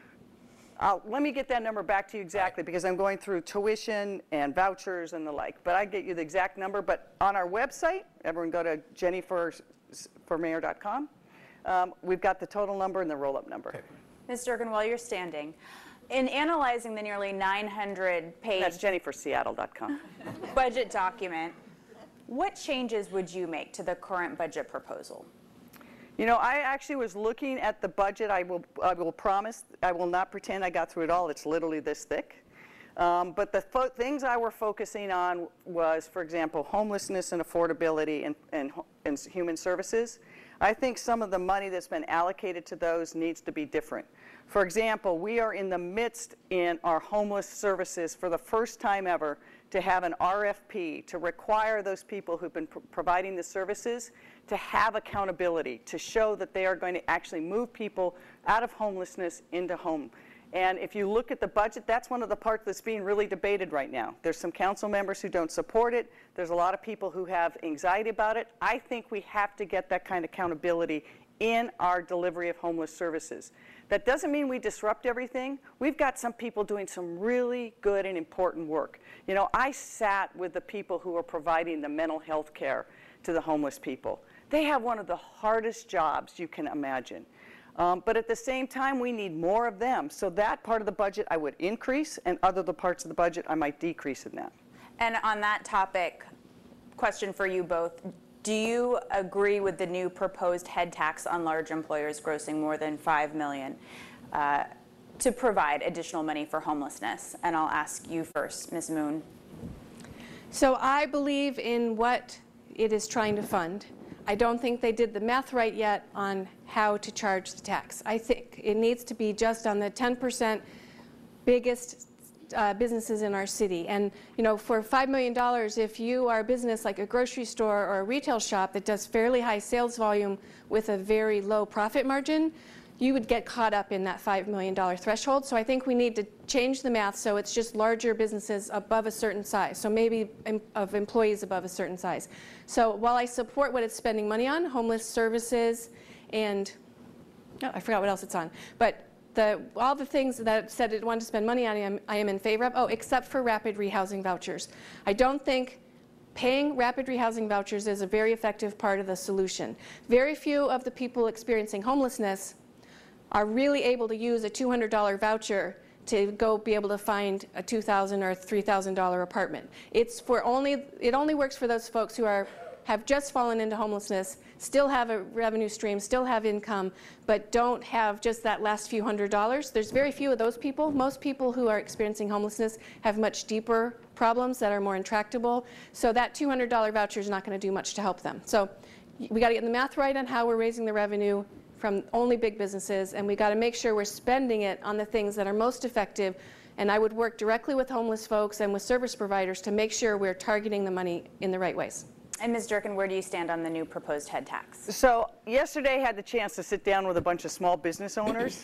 I'll, let me get that number back to you exactly, because I'm going through tuition and vouchers and the like. But I get you the exact number. But on our website, everyone go to jenny for mayor dot com. Um, we've got the total number and the roll-up number. Okay. Miz Durkin, while you're standing, in analyzing the nearly nine hundred page That's jenny for seattle dot com. budget document, what changes would you make to the current budget proposal? You know, I actually was looking at the budget. I will, I will promise, I will not pretend I got through it all. It's literally this thick. Um, but the fo things I were focusing on was, for example, homelessness and affordability and, and, and human services. I think some of the money that's been allocated to those needs to be different. For example, we are in the midst in our homeless services for the first time ever to have an R F P to require those people who've been pr providing the services to have accountability, to show that they are going to actually move people out of homelessness into home. And if you look at the budget, that's one of the parts that's being really debated right now. There's some council members who don't support it. There's a lot of people who have anxiety about it. I think we have to get that kind of accountability in our delivery of homeless services. That doesn't mean we disrupt everything. We've got some people doing some really good and important work. You know, I sat with the people who are providing the mental health care to the homeless people. They have one of the hardest jobs you can imagine. Um, but at the same time, we need more of them. So that part of the budget I would increase, and other the parts of the budget I might decrease in that. And on that topic, question for you both. Do you agree with the new proposed head tax on large employers grossing more than five million dollars uh, to provide additional money for homelessness? And I'll ask you first, Miz Moon. So I believe in what it is trying to fund. I don't think they did the math right yet on how to charge the tax. I think it needs to be just on the ten percent biggest uh, businesses in our city. And you know, for five million dollars, if you are a business like a grocery store or a retail shop that does fairly high sales volume with a very low profit margin, you would get caught up in that five million dollar threshold. So I think we need to change the math so it's just larger businesses above a certain size, so maybe em of employees above a certain size. So while I support what it's spending money on, homeless services and, oh, I forgot what else it's on, but the, all the things that it said it wanted to spend money on, I am, I am in favor of, oh, except for rapid rehousing vouchers. I don't think paying rapid rehousing vouchers is a very effective part of the solution. Very few of the people experiencing homelessness are really able to use a two hundred dollar voucher to go be able to find a two thousand dollars or three thousand dollar apartment. It's for only, it only works for those folks who are, have just fallen into homelessness, still have a revenue stream, still have income, but don't have just that last few hundred dollars. There's very few of those people. Most people who are experiencing homelessness have much deeper problems that are more intractable. So that two hundred dollar voucher is not going to do much to help them. So we got to get the math right on how we're raising the revenue from only big businesses, and we got to make sure we're spending it on the things that are most effective. And I would work directly with homeless folks and with service providers to make sure we're targeting the money in the right ways. And Miz Durkin, where do you stand on the new proposed head tax? So yesterday I had the chance to sit down with a bunch of small business owners,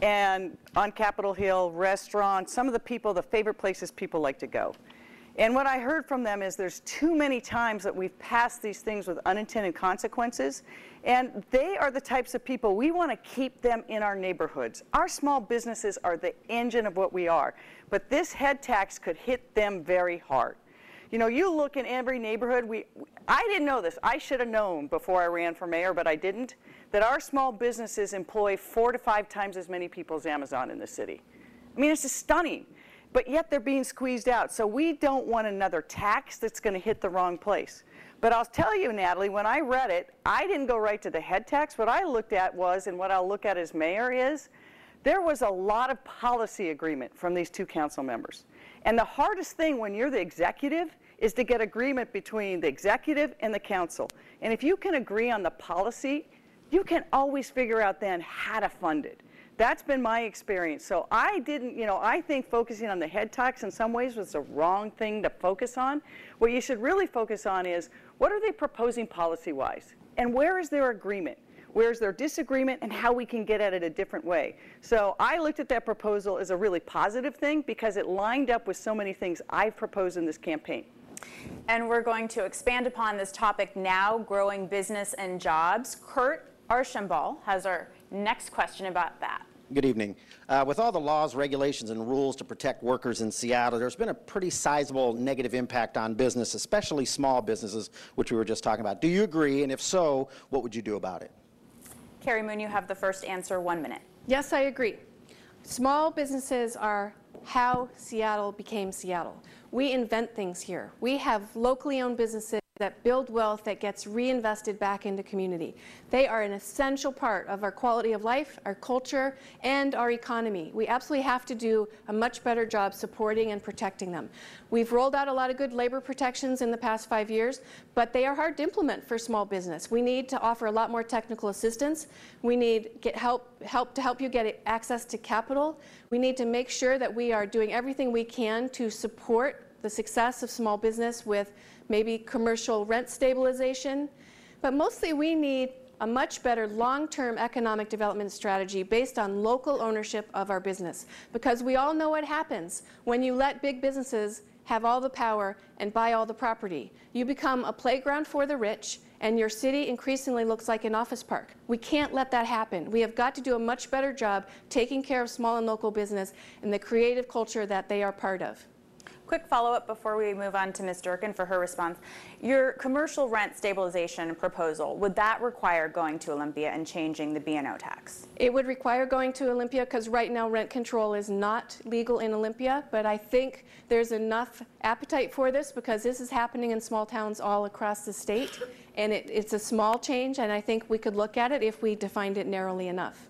and on Capitol Hill, restaurants, some of the people, the favorite places people like to go. And what I heard from them is there's too many times that we've passed these things with unintended consequences, and they are the types of people, we want to keep them in our neighborhoods. Our small businesses are the engine of what we are, but this head tax could hit them very hard. You know, you look in every neighborhood, we, I didn't know this, I should have known before I ran for mayor, but I didn't, that our small businesses employ four to five times as many people as Amazon in the city. I mean, it's just stunning. But yet they're being squeezed out. So we don't want another tax that's going to hit the wrong place. But I'll tell you, Natalie, when I read it, I didn't go right to the head tax. What I looked at was, and what I'll look at as mayor is, there was a lot of policy agreement from these two council members. And the hardest thing when you're the executive is to get agreement between the executive and the council. And if you can agree on the policy, you can always figure out then how to fund it. That's been my experience. So I didn't, you know, I think focusing on the head tax in some ways was the wrong thing to focus on. What you should really focus on is, what are they proposing policy-wise? And where is their agreement? Where is their disagreement, and how we can get at it a different way? So I looked at that proposal as a really positive thing because it lined up with so many things I've proposed in this campaign. And we're going to expand upon this topic now, growing business and jobs. Kurt Archambault has our next question about that. Good evening. Uh, with all the laws, regulations, and rules to protect workers in Seattle, there's been a pretty sizable negative impact on business, especially small businesses, which we were just talking about. Do you agree? And if so, what would you do about it? Carrie Moon, you have the first answer, one minute. Yes, I agree. Small businesses are how Seattle became Seattle. We invent things here. We have locally owned businesses that build wealth that gets reinvested back into community. They are an essential part of our quality of life, our culture, and our economy. We absolutely have to do a much better job supporting and protecting them. We've rolled out a lot of good labor protections in the past five years, but they are hard to implement for small business. We need to offer a lot more technical assistance. We need get help, help to help you get access to capital. We need to make sure that we are doing everything we can to support the success of small business with maybe commercial rent stabilization. But mostly we need a much better long-term economic development strategy based on local ownership of our business. Because we all know what happens when you let big businesses have all the power and buy all the property. You become a playground for the rich, and your city increasingly looks like an office park. We can't let that happen. We have got to do a much better job taking care of small and local business and the creative culture that they are part of. Quick follow-up before we move on to Miz Durkin for her response. Your commercial rent stabilization proposal, would that require going to Olympia and changing the B and O tax? It would require going to Olympia because right now rent control is not legal in Olympia, but I think there's enough appetite for this because this is happening in small towns all across the state, and it, it's a small change, and I think we could look at it if we defined it narrowly enough.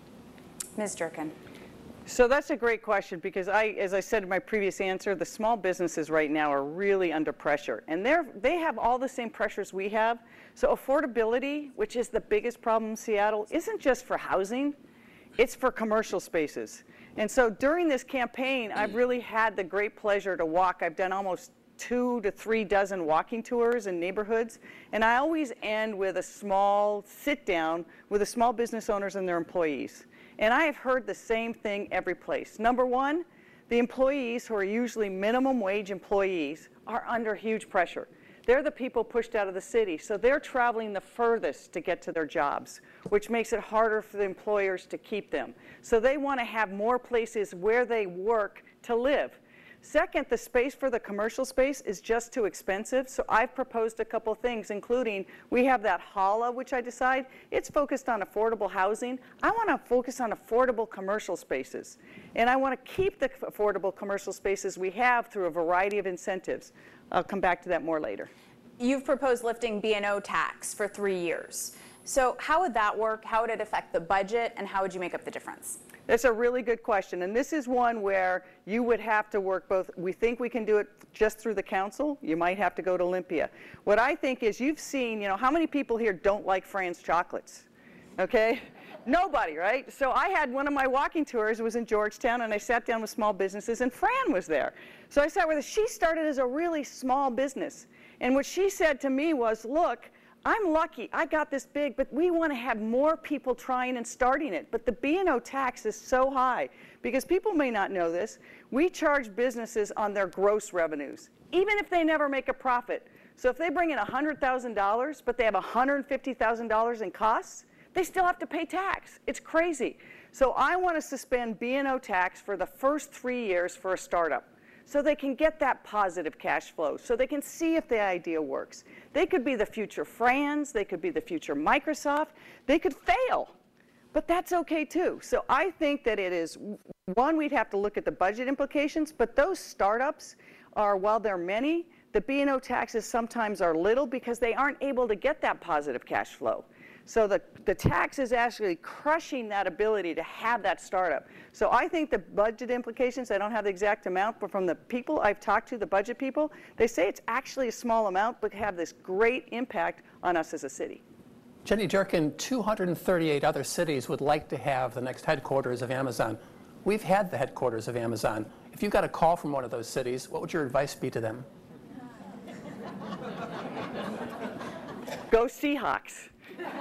Miz Durkin. So that's a great question because I, as I said in my previous answer, the small businesses right now are really under pressure, and they're, they have all the same pressures we have. So affordability, which is the biggest problem in Seattle, isn't just for housing, it's for commercial spaces. And so during this campaign, I've really had the great pleasure to walk. I've done almost two to three dozen walking tours in neighborhoods, and I always end with a small sit down with the small business owners and their employees. And I have heard the same thing every place. Number one, the employees, who are usually minimum wage employees, are under huge pressure. They're the people pushed out of the city, so they're traveling the furthest to get to their jobs, which makes it harder for the employers to keep them. So they want to have more places where they work to live. Second, the space for the commercial space is just too expensive, so I've proposed a couple things, including we have that HALA, which I decide, it's focused on affordable housing. I want to focus on affordable commercial spaces, and I want to keep the affordable commercial spaces we have through a variety of incentives. I'll come back to that more later. You've proposed lifting B and O tax for three years. So how would that work? How would it affect the budget, and how would you make up the difference? That's a really good question, and this is one where you would have to work both. We think we can do it just through the council. You might have to go to Olympia. What I think is, you've seen, you know, how many people here don't like Fran's chocolates? Okay? Nobody, right? So I had one of my walking tours, it was in Georgetown, and I sat down with small businesses, and Fran was there. So I sat with her. She started as a really small business, and what she said to me was, look, I'm lucky, I got this big, but we want to have more people trying and starting it. But the B and O tax is so high, because people may not know this, we charge businesses on their gross revenues, even if they never make a profit. So if they bring in one hundred thousand dollars, but they have one hundred fifty thousand dollars in costs, they still have to pay tax. It's crazy. So I want to suspend B and O tax for the first three years for a startup, so they can get that positive cash flow, so they can see if the idea works. They could be the future Franz, they could be the future Microsoft, they could fail, but that's okay too. So I think that it is, one, we'd have to look at the budget implications, but those startups are, while they're many, the B and O taxes sometimes are little because they aren't able to get that positive cash flow. So the, the tax is actually crushing that ability to have that startup. So I think the budget implications, I don't have the exact amount, but from the people I've talked to, the budget people, they say it's actually a small amount, but have this great impact on us as a city. Jenny Durkin, two hundred thirty-eight other cities would like to have the next headquarters of Amazon. We've had the headquarters of Amazon. If you got a call from one of those cities, what would your advice be to them? Go Seahawks.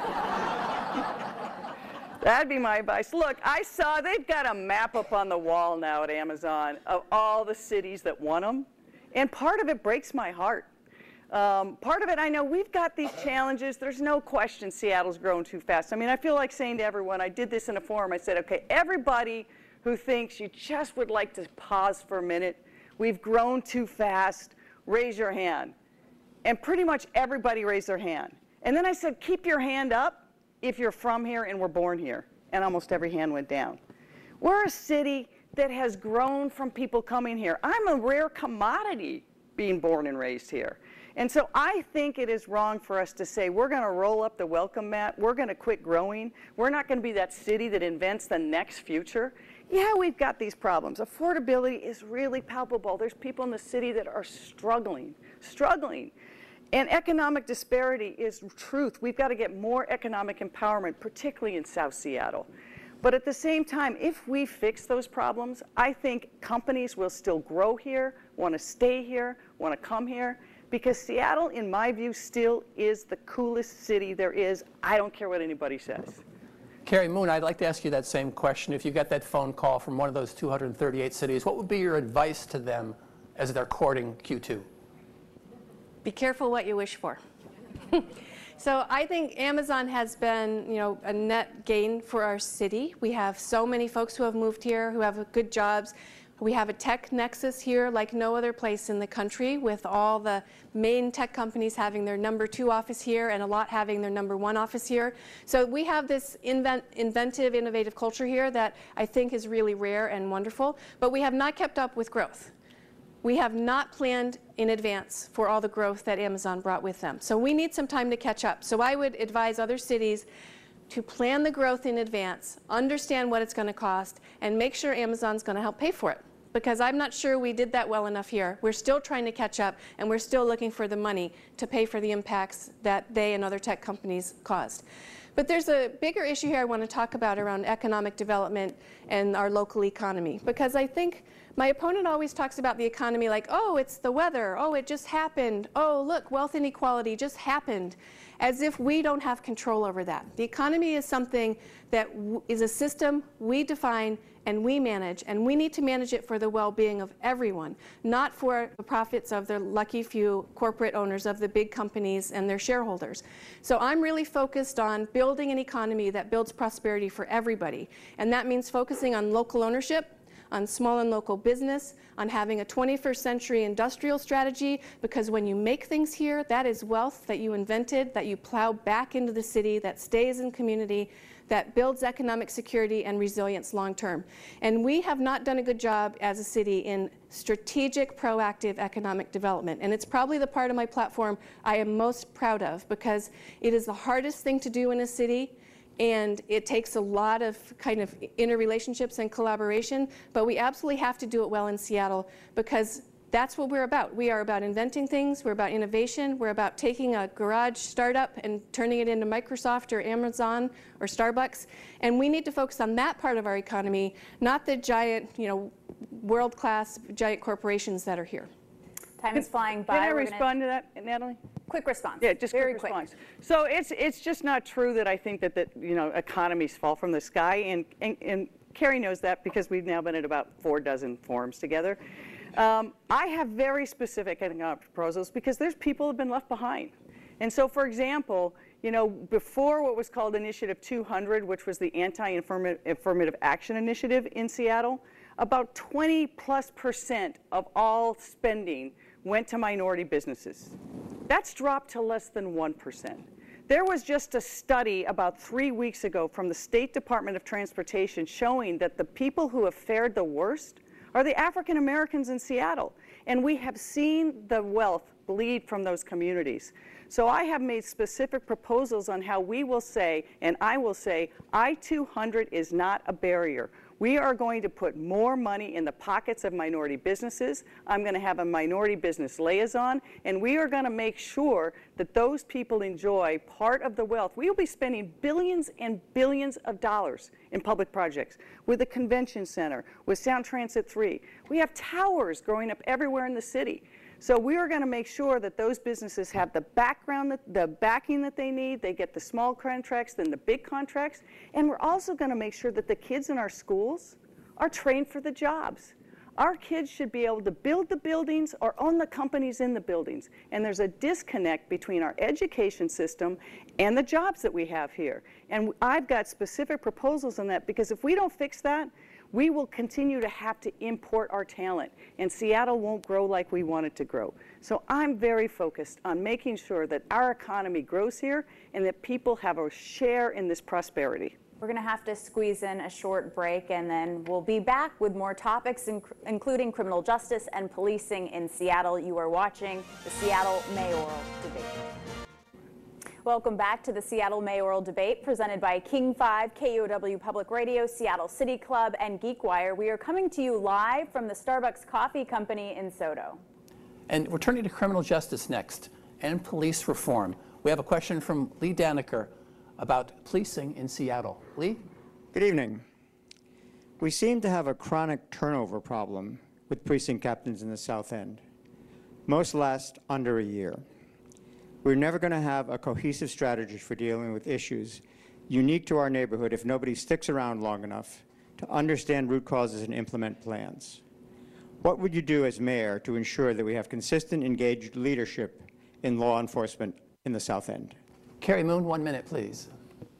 That'd be my advice. Look, I saw they've got a map up on the wall now at Amazon of all the cities that want them, and part of it breaks my heart. Um, part of it, I know we've got these challenges. There's no question Seattle's growing too fast. I mean, I feel like saying to everyone, I did this in a forum, I said, okay, everybody who thinks you just would like to pause for a minute, we've grown too fast, raise your hand. And pretty much everybody raised their hand. And then I said, keep your hand up if you're from here and were born here. And almost every hand went down. We're a city that has grown from people coming here. I'm a rare commodity being born and raised here. And so I think it is wrong for us to say we're going to roll up the welcome mat, we're going to quit growing, we're not going to be that city that invents the next future. Yeah, we've got these problems. Affordability is really palpable. There's people in the city that are struggling, struggling. And economic disparity is truth. We've got to get more economic empowerment, particularly in South Seattle. But at the same time, if we fix those problems, I think companies will still grow here, want to stay here, want to come here, because Seattle, in my view, still is the coolest city there is. I don't care what anybody says. Carrie Moon, I'd like to ask you that same question. If you got that phone call from one of those two hundred thirty-eight cities, what would be your advice to them as they're courting Q two? Be careful what you wish for. So I think Amazon has been, you know, a net gain for our city. We have so many folks who have moved here, who have good jobs. We have a tech nexus here like no other place in the country, with all the main tech companies having their number two office here and a lot having their number one office here. So we have this invent, inventive, innovative culture here that I think is really rare and wonderful, but we have not kept up with growth. We have not planned in advance for all the growth that Amazon brought with them. So we need some time to catch up. So I would advise other cities to plan the growth in advance, understand what it's going to cost, and make sure Amazon's going to help pay for it. Because I'm not sure we did that well enough here. We're still trying to catch up, and we're still looking for the money to pay for the impacts that they and other tech companies caused. But there's a bigger issue here I want to talk about around economic development and our local economy. Because I think my opponent always talks about the economy like, oh, it's the weather, oh, it just happened, oh, look, wealth inequality just happened, as if we don't have control over that. The economy is something that w is a system we define and we manage, and we need to manage it for the well-being of everyone, not for the profits of the lucky few corporate owners of the big companies and their shareholders. So I'm really focused on building an economy that builds prosperity for everybody, and that means focusing on local ownership, on small and local business, on having a twenty-first century industrial strategy, because when you make things here, that is wealth that you invented, that you plow back into the city, that stays in community, that builds economic security and resilience long term. And we have not done a good job as a city in strategic, proactive economic development. And it's probably the part of my platform I am most proud of, because it is the hardest thing to do in a city. And it takes a lot of kind of interrelationships and collaboration, but we absolutely have to do it well in Seattle, because that's what we're about. We are about inventing things, we're about innovation, we're about taking a garage startup and turning it into Microsoft or Amazon or Starbucks, and we need to focus on that part of our economy, not the giant, you know, world-class giant corporations that are here. Time is flying by. Can I We're respond gonna... to that, Natalie? Quick response. Yeah, just very quick quick. response. So it's it's just not true that I think that that you know economies fall from the sky, and and, and Carrie knows that because we've now been at about four dozen forums together. Um, I have very specific economic proposals because there's people who have been left behind. And so, for example, you know, before what was called Initiative two hundred, which was the anti-affirmative action initiative in Seattle, about twenty plus percent of all spending went to minority businesses. That's dropped to less than one percent. There was just a study about three weeks ago from the State Department of Transportation showing that the people who have fared the worst are the African Americans in Seattle. And we have seen the wealth bleed from those communities. So I have made specific proposals on how we will say, and I will say, I two hundred is not a barrier. We are going to put more money in the pockets of minority businesses. I'm going to have a minority business liaison, and we are going to make sure that those people enjoy part of the wealth. We will be spending billions and billions of dollars in public projects with the convention center, with Sound Transit three. We have towers growing up everywhere in the city. So we are going to make sure that those businesses have the background, that, the backing that they need. They get the small contracts, then the big contracts. And we're also going to make sure that the kids in our schools are trained for the jobs. Our kids should be able to build the buildings or own the companies in the buildings. And there's a disconnect between our education system and the jobs that we have here. And I've got specific proposals on that, because if we don't fix that, we will continue to have to import our talent, and Seattle won't grow like we want it to grow. So I'm very focused on making sure that our economy grows here and that people have a share in this prosperity. We're going to have to squeeze in a short break, and then we'll be back with more topics, inc including criminal justice and policing in Seattle. You are watching the Seattle Mayoral Debate. Welcome back to the Seattle Mayoral Debate, presented by King five, K U O W Public Radio, Seattle City Club, and GeekWire. We are coming to you live from the Starbucks Coffee Company in SoDo. And we're turning to criminal justice next and police reform. We have a question from Lee Daniker about policing in Seattle. Lee? Good evening. We seem to have a chronic turnover problem with precinct captains in the South End. Most last under a year. We're never going to have a cohesive strategy for dealing with issues unique to our neighborhood if nobody sticks around long enough to understand root causes and implement plans. What would you do as mayor to ensure that we have consistent, engaged leadership in law enforcement in the South End? Carrie Moon, one minute, please.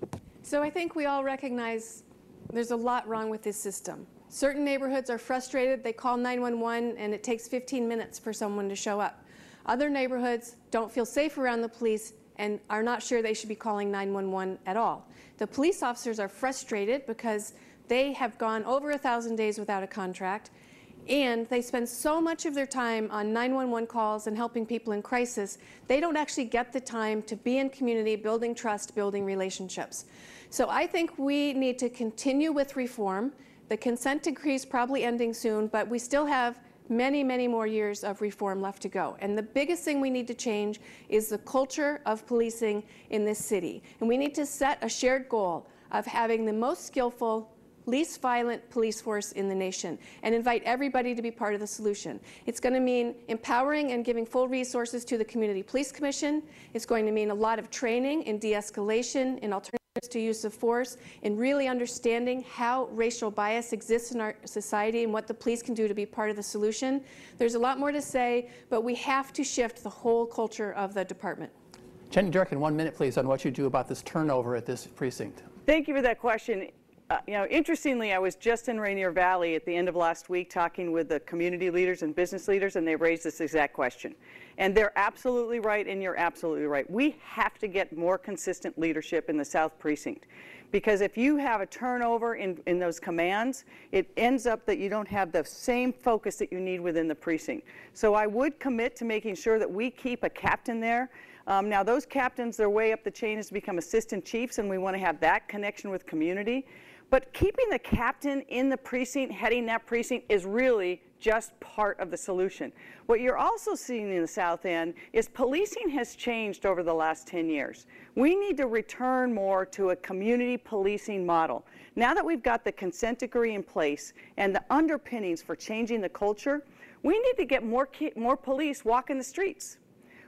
So I think we all recognize there's a lot wrong with this system. Certain neighborhoods are frustrated. They call nine one one, and it takes fifteen minutes for someone to show up. Other neighborhoods don't feel safe around the police and are not sure they should be calling nine one one at all. The police officers are frustrated because they have gone over a thousand days without a contract, and they spend so much of their time on nine one one calls and helping people in crisis, they don't actually get the time to be in community, building trust, building relationships. So I think we need to continue with reform. The consent decree is probably ending soon, but we still have many, many more years of reform left to go. And the biggest thing we need to change is the culture of policing in this city. And we need to set a shared goal of having the most skillful, least violent police force in the nation and invite everybody to be part of the solution. It's going to mean empowering and giving full resources to the Community Police Commission. It's going to mean a lot of training in de-escalation, in alternatives to use of force, in really understanding how racial bias exists in our society and what the police can do to be part of the solution. There's a lot more to say, but we have to shift the whole culture of the department. Jenny Durkin, one minute, please, on what you do about this turnover at this precinct. Thank you for that question. Uh, you know, interestingly, I was just in Rainier Valley at the end of last week talking with the community leaders and business leaders, and they raised this exact question. And they're absolutely right, and you're absolutely right. We have to get more consistent leadership in the South Precinct. Because if you have a turnover in, in those commands, it ends up that you don't have the same focus that you need within the precinct. So I would commit to making sure that we keep a captain there. Um, now, those captains, their way up the chain is to become assistant chiefs, and we want to have that connection with community. But keeping the captain in the precinct, heading that precinct, is really just part of the solution. What you're also seeing in the South End is policing has changed over the last ten years. We need to return more to a community policing model. Now that we've got the consent decree in place and the underpinnings for changing the culture, we need to get more, more police walking the streets.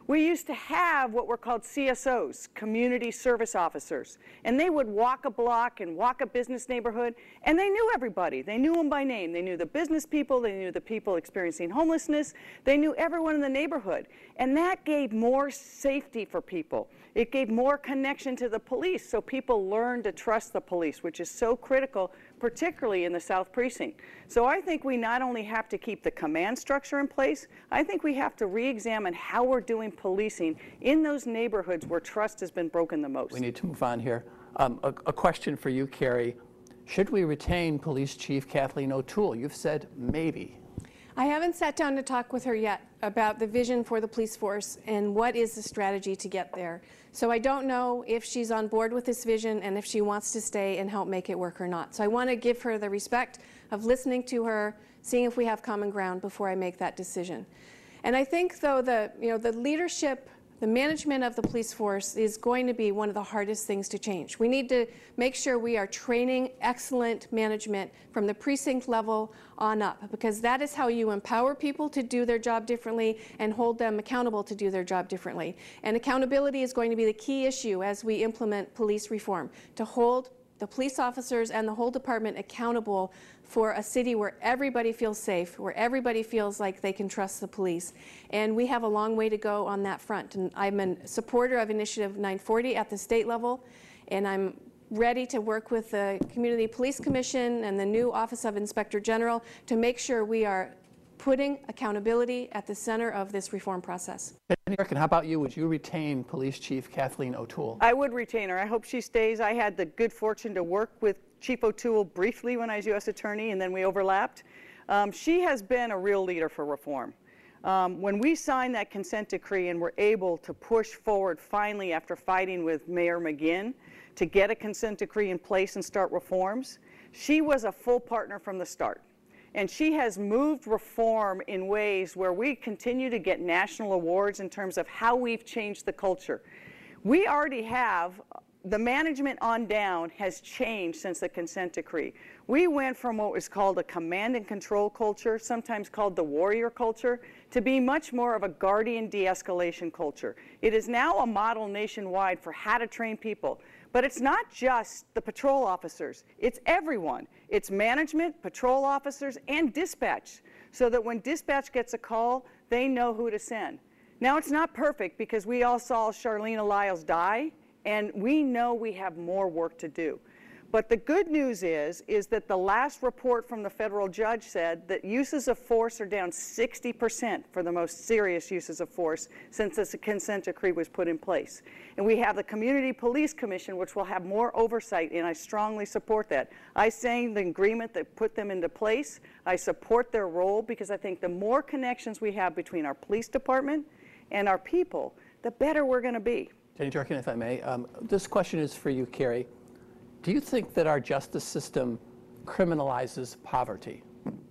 We used to have what were called C S Os, community service officers, and they would walk a block and walk a business neighborhood, and they knew everybody. They knew them by name. They knew the business people. They knew the people experiencing homelessness. They knew everyone in the neighborhood, and that gave more safety for people. It gave more connection to the police, so people learned to trust the police, which is so critical, particularly in the South Precinct. So I think we not only have to keep the command structure in place, I think we have to re-examine how we're doing policing in those neighborhoods where trust has been broken the most. We need to move on here. Um, a, a question for you, Carrie. Should we retain Police Chief Kathleen O'Toole? You've said maybe. I haven't sat down to talk with her yet about the vision for the police force and what is the strategy to get there. So I don't know if she's on board with this vision and if she wants to stay and help make it work or not. So I want to give her the respect of listening to her, seeing if we have common ground before I make that decision. And I think, though, the, you know, the leadership, the management of the police force is going to be one of the hardest things to change. We need to make sure we are training excellent management from the precinct level on up, because that is how you empower people to do their job differently and hold them accountable to do their job differently. And accountability is going to be the key issue as we implement police reform, to hold the police officers and the whole department accountable for a city where everybody feels safe, where everybody feels like they can trust the police. And we have a long way to go on that front. And I'm a supporter of Initiative nine forty at the state level, and I'm ready to work with the Community Police Commission and the new Office of Inspector General to make sure we are putting accountability at the center of this reform process. And how about you? Would you retain Police Chief Kathleen O'Toole? I would retain her. I hope she stays. I had the good fortune to work with Chief O'Toole briefly when I was U S Attorney, and then we overlapped. Um, she has been a real leader for reform. Um, when we signed that consent decree and were able to push forward finally after fighting with Mayor McGinn to get a consent decree in place and start reforms, she was a full partner from the start. And she has moved reform in ways where we continue to get national awards in terms of how we've changed the culture. We already have, the management on down has changed since the consent decree. We went from what was called a command and control culture, sometimes called the warrior culture, to be much more of a guardian de-escalation culture. It is now a model nationwide for how to train people. But it's not just the patrol officers, it's everyone. It's management, patrol officers, and dispatch, so that when dispatch gets a call, they know who to send. Now, it's not perfect because we all saw Charlene Lyles die, and we know we have more work to do. But the good news is, is that the last report from the federal judge said that uses of force are down sixty percent for the most serious uses of force since this consent decree was put in place. And we have the Community Police Commission, which will have more oversight, and I strongly support that. I signed the agreement that put them into place. I support their role because I think the more connections we have between our police department and our people, the better we're going to be. Jenny Durkin, if I may, um, this question is for you, Carrie. Do you think that our justice system criminalizes poverty?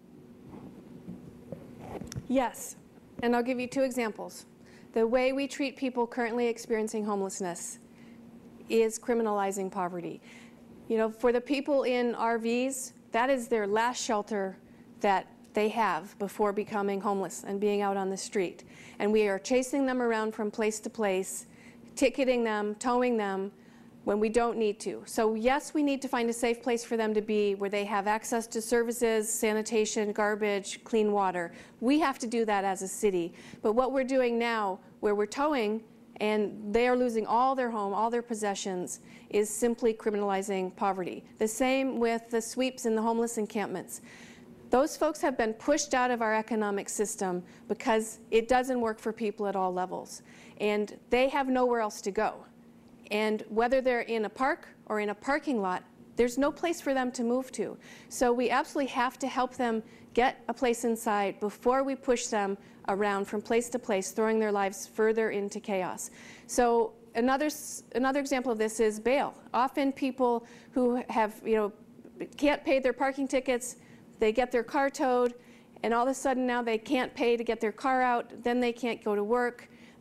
Yes, and I'll give you two examples. The way we treat people currently experiencing homelessness is criminalizing poverty. You know, for the people in R Vs, that is their last shelter that they have before becoming homeless and being out on the street. And we are chasing them around from place to place, ticketing them, towing them, when we don't need to. So yes, we need to find a safe place for them to be where they have access to services, sanitation, garbage, clean water. We have to do that as a city. But what we're doing now, where we're towing and they are losing all their home, all their possessions, is simply criminalizing poverty. The same with the sweeps in the homeless encampments. Those folks have been pushed out of our economic system because it doesn't work for people at all levels. And they have nowhere else to go. And whether they're in a park or in a parking lot, there's no place for them to move to. So we absolutely have to help them get a place inside before we push them around from place to place, throwing their lives further into chaos. So another, another example of this is bail. Often people who have, you know, can't pay their parking tickets, they get their car towed, and all of a sudden now they can't pay to get their car out, then they can't go to work.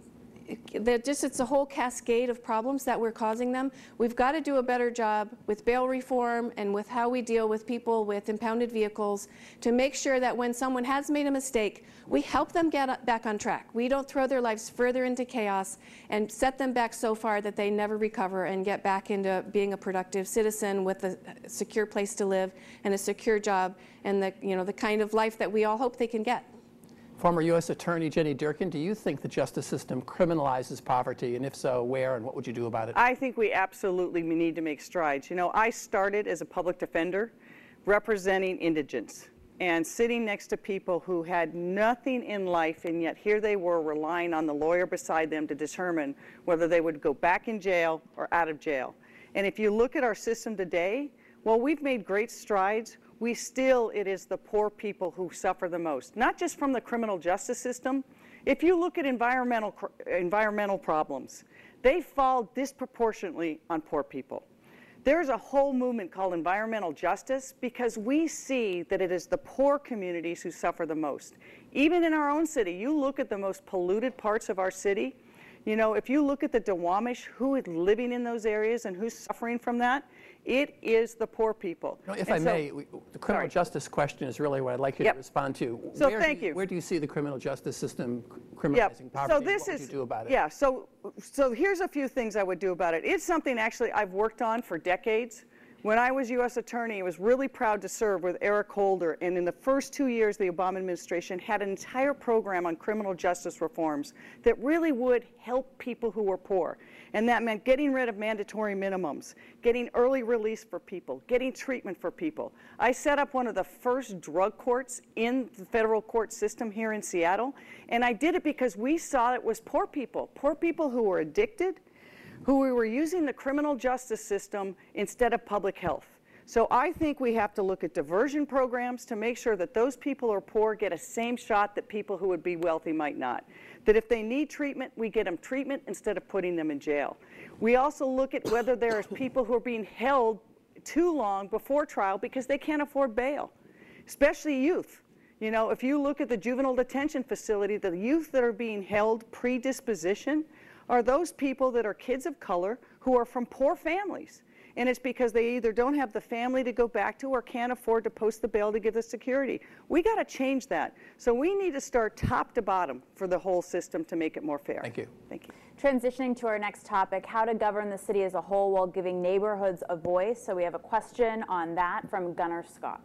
they're just it's a whole cascade of problems that we're causing them. We've got to do a better job with bail reform and with how we deal with people with impounded vehicles to make sure that when someone has made a mistake, we help them get back on track. We don't throw their lives further into chaos and set them back so far that they never recover and get back into being a productive citizen with a secure place to live and a secure job and the, you know, the kind of life that we all hope they can get. Former U S Attorney Jenny Durkan, do you think the justice system criminalizes poverty? And if so, where and what would you do about it? I think we absolutely need to make strides. You know, I started as a public defender representing indigents and sitting next to people who had nothing in life, and yet here they were relying on the lawyer beside them to determine whether they would go back in jail or out of jail. And if you look at our system today, well, we've made great strides. We still, it is the poor people who suffer the most, not just from the criminal justice system. If you look at environmental, environmental problems, they fall disproportionately on poor people. There's a whole movement called environmental justice because we see that it is the poor communities who suffer the most. Even in our own city, you look at the most polluted parts of our city, you know, if you look at the Duwamish, who is living in those areas and who's suffering from that, it is the poor people. You know, if and I so, may, we, the criminal sorry. justice question is really what I'd like you Yep. to respond to. So where thank do you, you. Where do you see the criminal justice system criminalizing Yep. poverty? So this what is, would you do about it? Yeah, so, so here's a few things I would do about it. It's something actually I've worked on for decades. When I was U S Attorney, I was really proud to serve with Eric Holder, and in the first two years, the Obama administration had an entire program on criminal justice reforms that really would help people who were poor. And that meant getting rid of mandatory minimums, getting early release for people, getting treatment for people. I set up one of the first drug courts in the federal court system here in Seattle, and I did it because we saw it was poor people, poor people who were addicted, who we were using the criminal justice system instead of public health. So I think we have to look at diversion programs to make sure that those people who are poor get a same shot that people who would be wealthy might not. That if they need treatment, we get them treatment instead of putting them in jail. We also look at whether there is people who are being held too long before trial because they can't afford bail, especially youth. You know, if you look at the juvenile detention facility, the youth that are being held pre-disposition are those people that are kids of color who are from poor families. And it's because they either don't have the family to go back to or can't afford to post the bail to give the security. We got to change that. So we need to start top to bottom for the whole system to make it more fair. Thank you. Thank you. Transitioning to our next topic, how to govern the city as a whole while giving neighborhoods a voice. So we have a question on that from Gunnar Scott.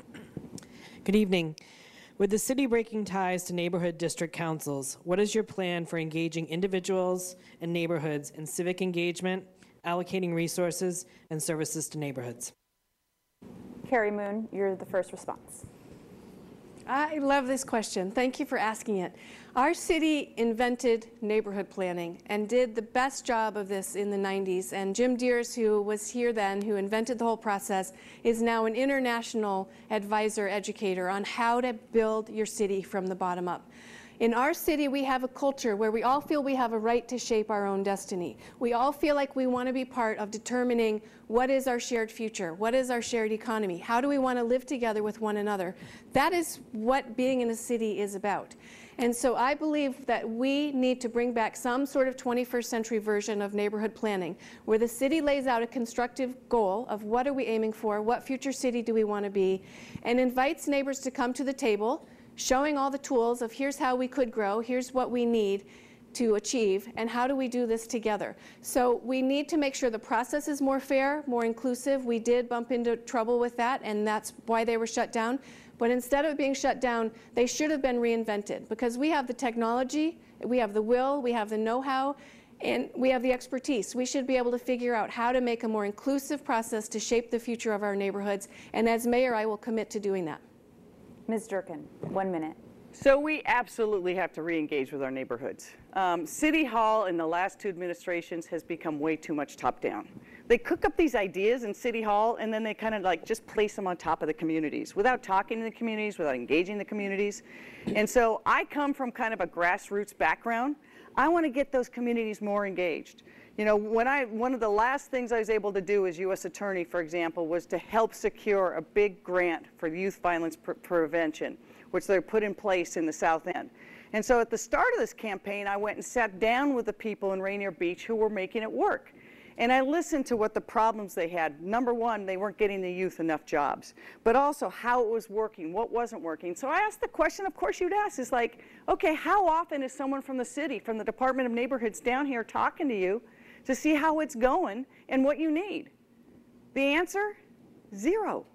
Good evening. With the city breaking ties to neighborhood district councils, what is your plan for engaging individuals and neighborhoods in civic engagement, allocating resources and services to neighborhoods? Carrie Moon, you're the first response. I love this question. Thank you for asking it. Our city invented neighborhood planning and did the best job of this in the nineties. And Jim Deers, who was here then, who invented the whole process, is now an international advisor, educator on how to build your city from the bottom up. In our city, we have a culture where we all feel we have a right to shape our own destiny. We all feel like we want to be part of determining what is our shared future, what is our shared economy, how do we want to live together with one another. That is what being in a city is about. And so I believe that we need to bring back some sort of twenty-first century version of neighborhood planning, where the city lays out a constructive goal of what are we aiming for, what future city do we want to be, and invites neighbors to come to the table, showing all the tools of here's how we could grow, here's what we need to achieve, and how do we do this together. So we need to make sure the process is more fair, more inclusive. We did bump into trouble with that, and that's why they were shut down. But instead of being shut down, they should have been reinvented, because we have the technology, we have the will, we have the know-how, and we have the expertise. We should be able to figure out how to make a more inclusive process to shape the future of our neighborhoods. And as mayor, I will commit to doing that. Miz Durkan, one minute. So we absolutely have to re-engage with our neighborhoods. Um, City Hall in the last two administrations has become way too much top-down. They cook up these ideas in City Hall and then they kind of like just place them on top of the communities without talking to the communities, without engaging the communities. And so I come from kind of a grassroots background. I want to get those communities more engaged. You know, when I, one of the last things I was able to do as U S Attorney, for example, was to help secure a big grant for youth violence pre prevention, which they put in place in the South End. And so at the start of this campaign, I went and sat down with the people in Rainier Beach who were making it work. And I listened to what the problems they had. Number one, they weren't getting the youth enough jobs, but also how it was working, what wasn't working. So I asked the question, of course you'd ask, is like, okay, how often is someone from the city, from the Department of Neighborhoods down here talking to you to see how it's going and what you need? The answer, zero,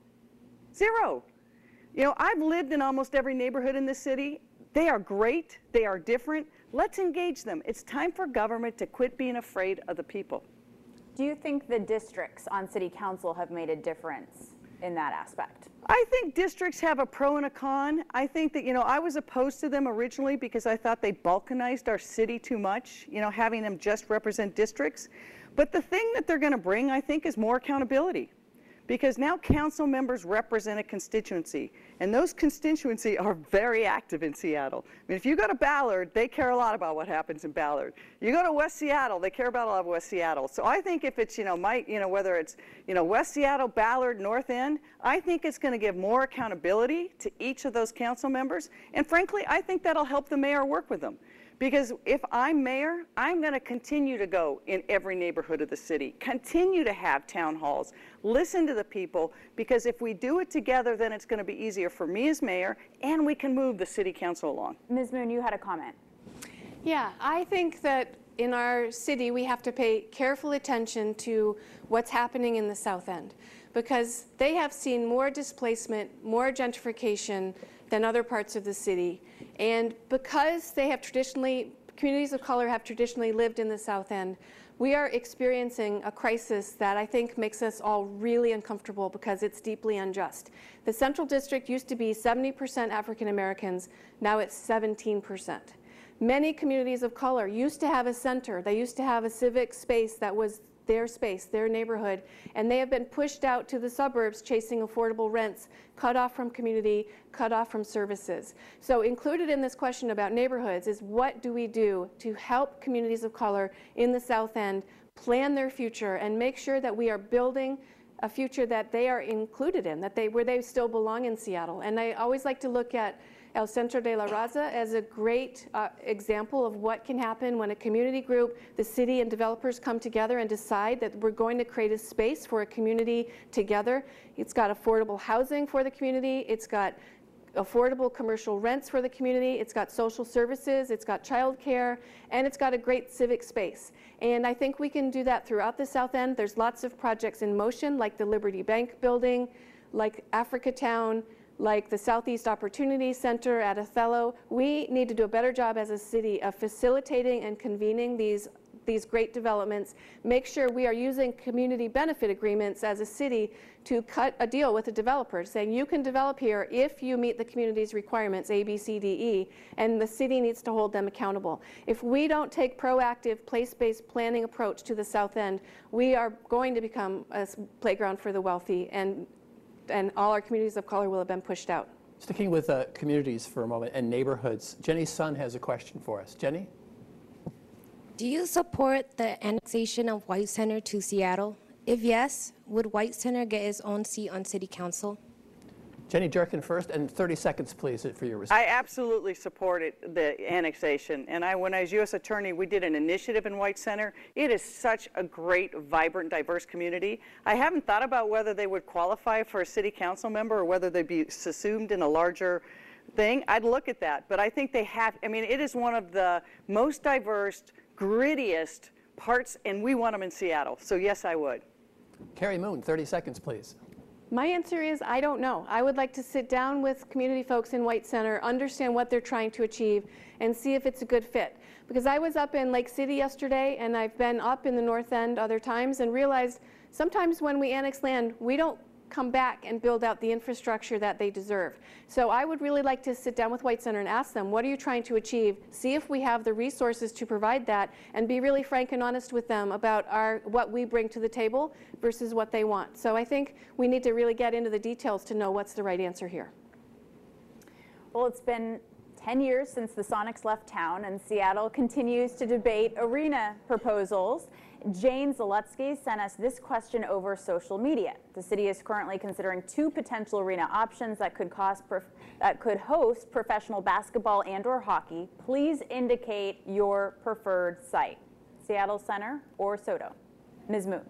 zero. You know, I've lived in almost every neighborhood in this city. They are great, they are different. Let's engage them. It's time for government to quit being afraid of the people. Do you think the districts on city council have made a difference in that aspect? I think districts have a pro and a con. I think that, you know, I was opposed to them originally because I thought they balkanized our city too much, you know, having them just represent districts. But the thing that they're going to bring, I think, is more accountability. Because now council members represent a constituency, and those constituencies are very active in Seattle. I mean, if you go to Ballard, they care a lot about what happens in Ballard. You go to West Seattle, they care about a lot of West Seattle. So I think if it's, you know, my, you know, whether it's, you know, West Seattle, Ballard, North End, I think it's going to give more accountability to each of those council members. And frankly, I think that'll help the mayor work with them. Because if I'm mayor, I'm going to continue to go in every neighborhood of the city, continue to have town halls, listen to the people, because if we do it together, then it's going to be easier for me as mayor, and we can move the city council along. Miz Moon, you had a comment. Yeah, I think that in our city, we have to pay careful attention to what's happening in the South End, because they have seen more displacement, more gentrification than other parts of the city. And because they have traditionally, communities of color have traditionally lived in the South End, we are experiencing a crisis that I think makes us all really uncomfortable because it's deeply unjust. The Central District used to be seventy percent African Americans, now it's seventeen percent. Many communities of color used to have a center, they used to have a civic space that was their space, their neighborhood, and they have been pushed out to the suburbs chasing affordable rents, cut off from community, cut off from services. So included in this question about neighborhoods is what do we do to help communities of color in the South End plan their future and make sure that we are building a future that they are included in, that they, where they still belong in Seattle. And I always like to look at El Centro de la Raza as a great uh, example of what can happen when a community group, the city and developers come together and decide that we're going to create a space for a community together. It's got affordable housing for the community, it's got affordable commercial rents for the community, it's got social services, it's got childcare, and it's got a great civic space. And I think we can do that throughout the South End. There's lots of projects in motion, like the Liberty Bank building, like Africa Town, like the Southeast Opportunity Center at Othello. We need to do a better job as a city of facilitating and convening these, these great developments, make sure we are using community benefit agreements as a city to cut a deal with a developer, saying you can develop here if you meet the community's requirements, A, B, C, D, E, and the city needs to hold them accountable. If we don't take proactive place-based planning approach to the South End, we are going to become a playground for the wealthy, and and all our communities of color will have been pushed out. Sticking with uh, communities for a moment and neighborhoods, Jenny Sun has a question for us. Jenny? Do you support the annexation of White Center to Seattle? If yes, would White Center get its own seat on City Council? Jenny Durkin first, and thirty seconds, please, for your response. I absolutely supported the annexation. And I, when I was U S Attorney, we did an initiative in White Center. It is such a great, vibrant, diverse community. I haven't thought about whether they would qualify for a city council member or whether they'd be subsumed in a larger thing. I'd look at that. But I think they have, I mean, it is one of the most diverse, grittiest parts, and we want them in Seattle. So yes, I would. Carrie Moon, thirty seconds, please. My answer is I don't know. I would like to sit down with community folks in White Center, understand what they're trying to achieve, and see if it's a good fit. Because I was up in Lake City yesterday, and I've been up in the North End other times, and realized sometimes when we annex land, we don't come back and build out the infrastructure that they deserve. So I would really like to sit down with White Center and ask them, what are you trying to achieve? See if we have the resources to provide that, and be really frank and honest with them about our, what we bring to the table versus what they want. So I think we need to really get into the details to know what's the right answer here. Well, it's been ten years since the Sonics left town, and Seattle continues to debate arena proposals. Jane Zalutski sent us this question over social media. The city is currently considering two potential arena options that could cost that could host professional basketball and or hockey. Please indicate your preferred site, Seattle Center or SoDo. Miz Moon.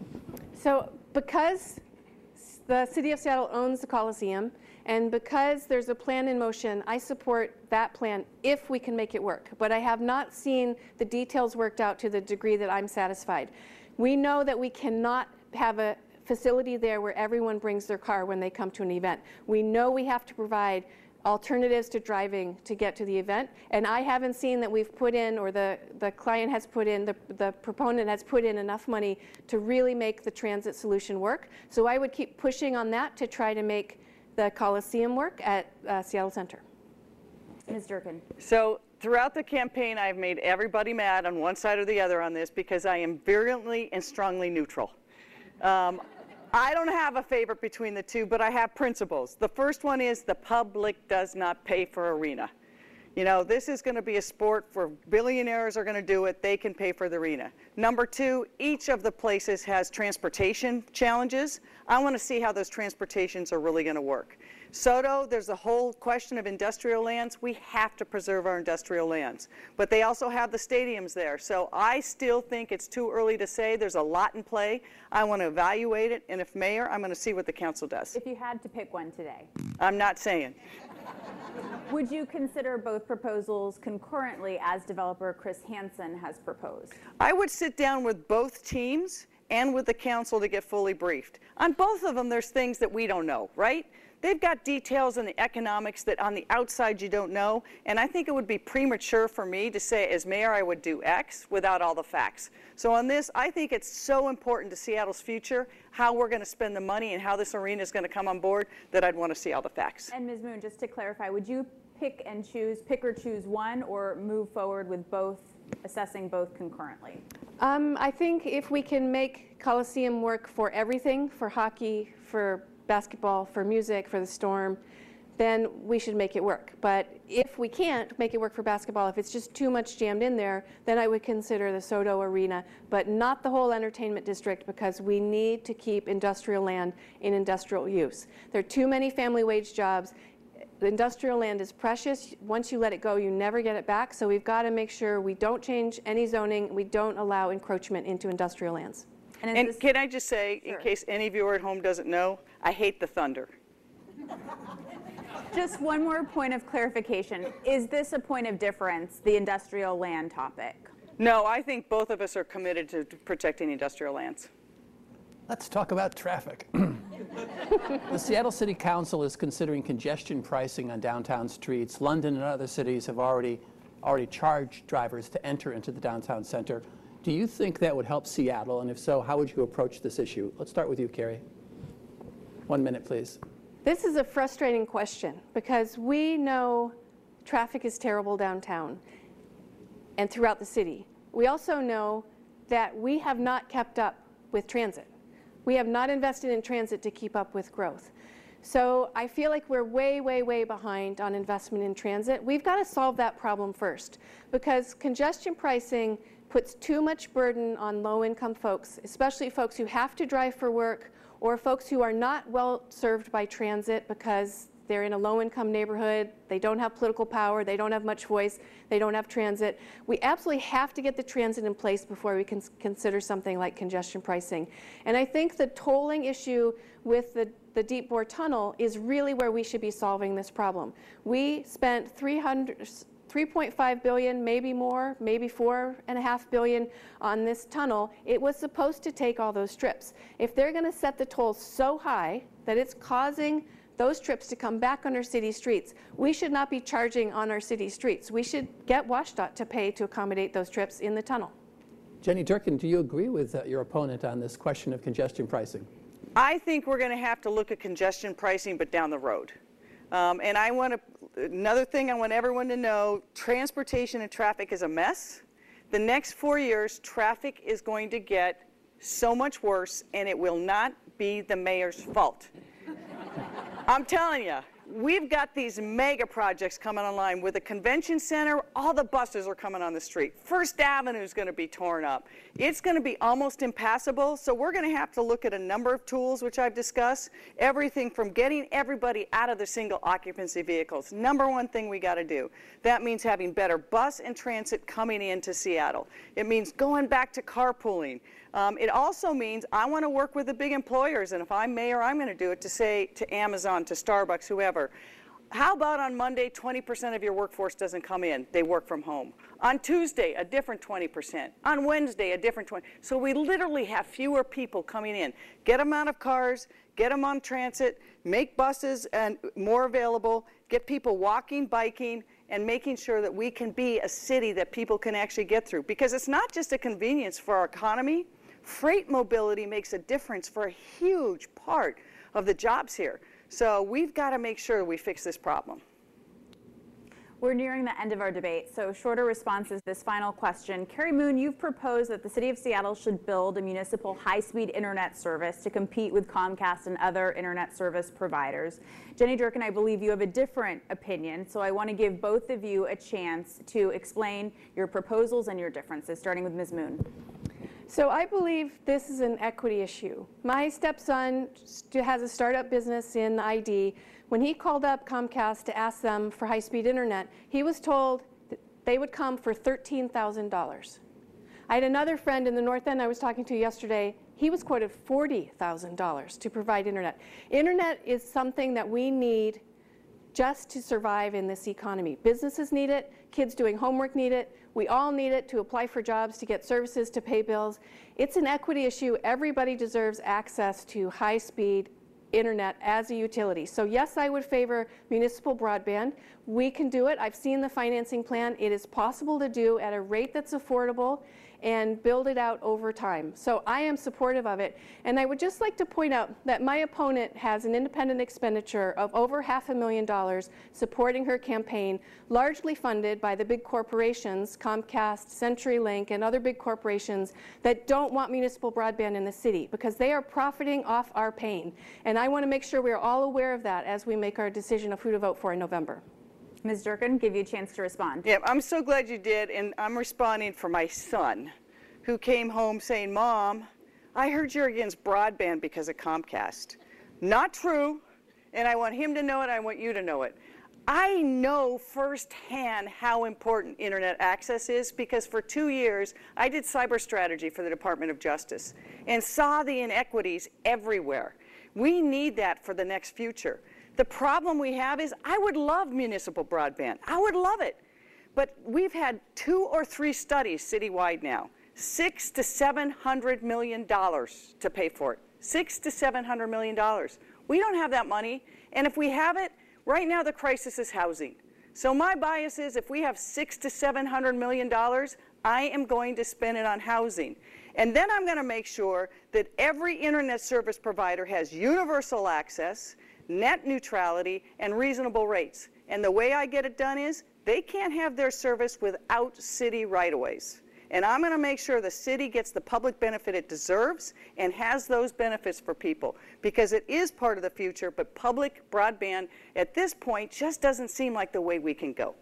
So because the City of Seattle owns the Coliseum, and because there's a plan in motion, I support that plan if we can make it work. But I have not seen the details worked out to the degree that I'm satisfied. We know that we cannot have a facility there where everyone brings their car when they come to an event. We know we have to provide alternatives to driving to get to the event, and I haven't seen that we've put in, or the, the client has put in, the, the proponent has put in enough money to really make the transit solution work. So I would keep pushing on that to try to make the Coliseum work at uh, Seattle Center. Miz Durkin. So throughout the campaign, I've made everybody mad on one side or the other on this because I am virulently and strongly neutral. Um, I don't have a favorite between the two, but I have principles. The first one is the public does not pay for arena. You know, this is going to be a sport where billionaires are going to do it. They can pay for the arena. Number two, each of the places has transportation challenges. I want to see how those transportations are really going to work. SoDo, there's a whole question of industrial lands. We have to preserve our industrial lands. But they also have the stadiums there. So I still think it's too early to say. There's a lot in play. I want to evaluate it. And if mayor, I'm going to see what the council does. If you had to pick one today. I'm not saying. Would you consider both proposals concurrently as developer Chris Hansen has proposed? I would sit down with both teams and with the council to get fully briefed. On both of them, there's things that we don't know, right? They've got details in the economics that on the outside you don't know, and I think it would be premature for me to say as mayor I would do X without all the facts. So on this, I think it's so important to Seattle's future, how we're going to spend the money and how this arena is going to come on board, that I'd want to see all the facts. And Miz Moon, just to clarify, would you pick and choose, pick or choose one, or move forward with both, assessing both concurrently? Um, I think if we can make Coliseum work for everything, for hockey, for basketball, for music, for the Storm, then we should make it work. But if we can't make it work for basketball, if it's just too much jammed in there, then I would consider the SoDo Arena, but not the whole entertainment district, because we need to keep industrial land in industrial use. There are too many family wage jobs. The industrial land is precious. Once you let it go, you never get it back. So we've got to make sure we don't change any zoning, we don't allow encroachment into industrial lands. And, and can I just say, sure, in case any viewer at home doesn't know, I hate the Thunder. Just one more point of clarification. Is this a point of difference, the industrial land topic? No, I think both of us are committed to protecting industrial lands. Let's talk about traffic. The Seattle City Council is considering congestion pricing on downtown streets. London and other cities have already, already charged drivers to enter into the downtown center. Do you think that would help Seattle? And if so, how would you approach this issue? Let's start with you, Carrie. One minute, please. This is a frustrating question because we know traffic is terrible downtown and throughout the city. We also know that we have not kept up with transit. We have not invested in transit to keep up with growth. So I feel like we're way, way, way behind on investment in transit. We've got to solve that problem first, because congestion pricing puts too much burden on low-income folks, especially folks who have to drive for work, or folks who are not well served by transit because they're in a low-income neighborhood, they don't have political power, they don't have much voice, they don't have transit. We absolutely have to get the transit in place before we can consider something like congestion pricing. And I think the tolling issue with the, the Deep Bore Tunnel is really where we should be solving this problem. We spent three point five billion dollars, maybe more, maybe four and a half billion on this tunnel. It was supposed to take all those trips. If they're going to set the tolls so high that it's causing those trips to come back on our city streets, we should not be charging on our city streets. We should get WashDOT to pay to accommodate those trips in the tunnel. Jenny Durkin, do you agree with uh, your opponent on this question of congestion pricing? I think we're going to have to look at congestion pricing, but down the road. Um, and I want to, another thing I want everyone to know, transportation and traffic is a mess. The next four years, traffic is going to get so much worse, and it will not be the mayor's fault. I'm telling you, we've got these mega projects coming online with the convention center. All the buses are coming on the street. First Avenue is going to be torn up. It's going to be almost impassable. So we're going to have to look at a number of tools, which I've discussed. Everything from getting everybody out of the single occupancy vehicles. Number one thing we got to do. That means having better bus and transit coming into Seattle. It means going back to carpooling. Um, it also means I want to work with the big employers, and if I'm mayor, I'm going to do it to say to Amazon, to Starbucks, whoever, how about on Monday, twenty percent of your workforce doesn't come in, they work from home. On Tuesday, a different twenty percent. On Wednesday, a different twenty. So we literally have fewer people coming in. Get them out of cars, get them on transit, make buses and more available, get people walking, biking, and making sure that we can be a city that people can actually get through. Because it's not just a convenience for our economy. Freight mobility makes a difference for a huge part of the jobs here. So we've got to make sure we fix this problem. We're nearing the end of our debate, so shorter responses this final question. Carrie Moon, you've proposed that the City of Seattle should build a municipal high-speed internet service to compete with Comcast and other internet service providers. Jenny Durkan, I believe you have a different opinion, so I want to give both of you a chance to explain your proposals and your differences, starting with Miz Moon. So I believe this is an equity issue. My stepson has a startup business in I D. When he called up Comcast to ask them for high-speed internet, he was told that they would come for thirteen thousand dollars. I had another friend in the North End I was talking to yesterday. He was quoted forty thousand dollars to provide internet. Internet is something that we need just to survive in this economy. Businesses need it, kids doing homework need it, we all need it to apply for jobs, to get services, to pay bills. It's an equity issue. Everybody deserves access to high-speed internet as a utility. So yes, I would favor municipal broadband. We can do it. I've seen the financing plan. It is possible to do at a rate that's affordable and build it out over time. So I am supportive of it. And I would just like to point out that my opponent has an independent expenditure of over half a million dollars supporting her campaign, largely funded by the big corporations, Comcast, CenturyLink, and other big corporations that don't want municipal broadband in the city because they are profiting off our pain. And I want to make sure we are all aware of that as we make our decision of who to vote for in November. Miz Durkan, give you a chance to respond. Yeah, I'm so glad you did, and I'm responding for my son, who came home saying, Mom, I heard you're against broadband because of Comcast. Not true, and I want him to know it, I want you to know it. I know firsthand how important internet access is because for two years I did cyber strategy for the Department of Justice and saw the inequities everywhere. We need that for the next future. The problem we have is I would love municipal broadband. I would love it. But we've had two or three studies citywide now. Six to seven hundred million dollars to pay for it. Six to seven hundred million dollars. We don't have that money. And if we have it, right now the crisis is housing. So my bias is if we have six to seven hundred million dollars, I am going to spend it on housing. And then I'm going to make sure that every internet service provider has universal access, net neutrality, and reasonable rates. And the way I get it done is they can't have their service without city right-of-ways. And I'm going to make sure the city gets the public benefit it deserves and has those benefits for people because it is part of the future, but public broadband at this point just doesn't seem like the way we can go.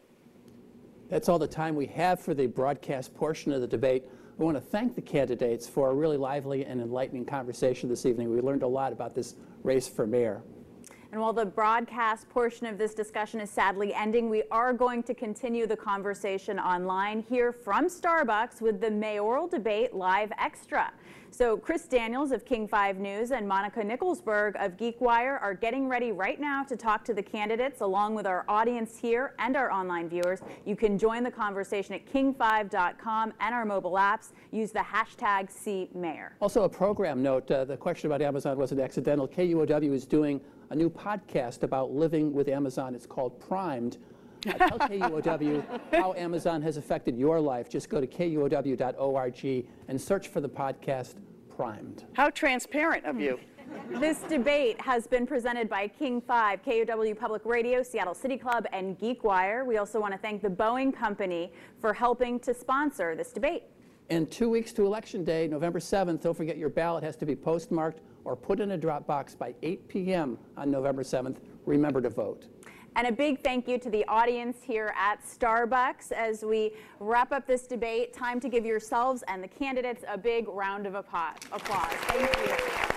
That's all the time we have for the broadcast portion of the debate. We want to thank the candidates for a really lively and enlightening conversation this evening. We learned a lot about this race for mayor. And while the broadcast portion of this discussion is sadly ending, we are going to continue the conversation online here from Starbucks with the mayoral debate live extra. So Chris Daniels of King five News and Monica Nicholsberg of GeekWire are getting ready right now to talk to the candidates along with our audience here and our online viewers. You can join the conversation at king five dot com and our mobile apps. Use the hashtag C Mayor. Also a program note, uh, the question about Amazon wasn't accidental. K U O W is doing a new podcast about living with Amazon. It's called Primed. Uh, tell K U O W how Amazon has affected your life. Just go to K U O W dot org and search for the podcast Primed. How transparent of you. This debate has been presented by King five, K U O W Public Radio, Seattle City Club, and GeekWire. We also want to thank the Boeing Company for helping to sponsor this debate. And two weeks to Election Day, November seventh, don't forget your ballot has to be postmarked or put in a drop box by eight p m on November seventh. Remember to vote. And a big thank you to the audience here at Starbucks as we wrap up this debate. Time to give yourselves and the candidates a big round of applause. Thank you.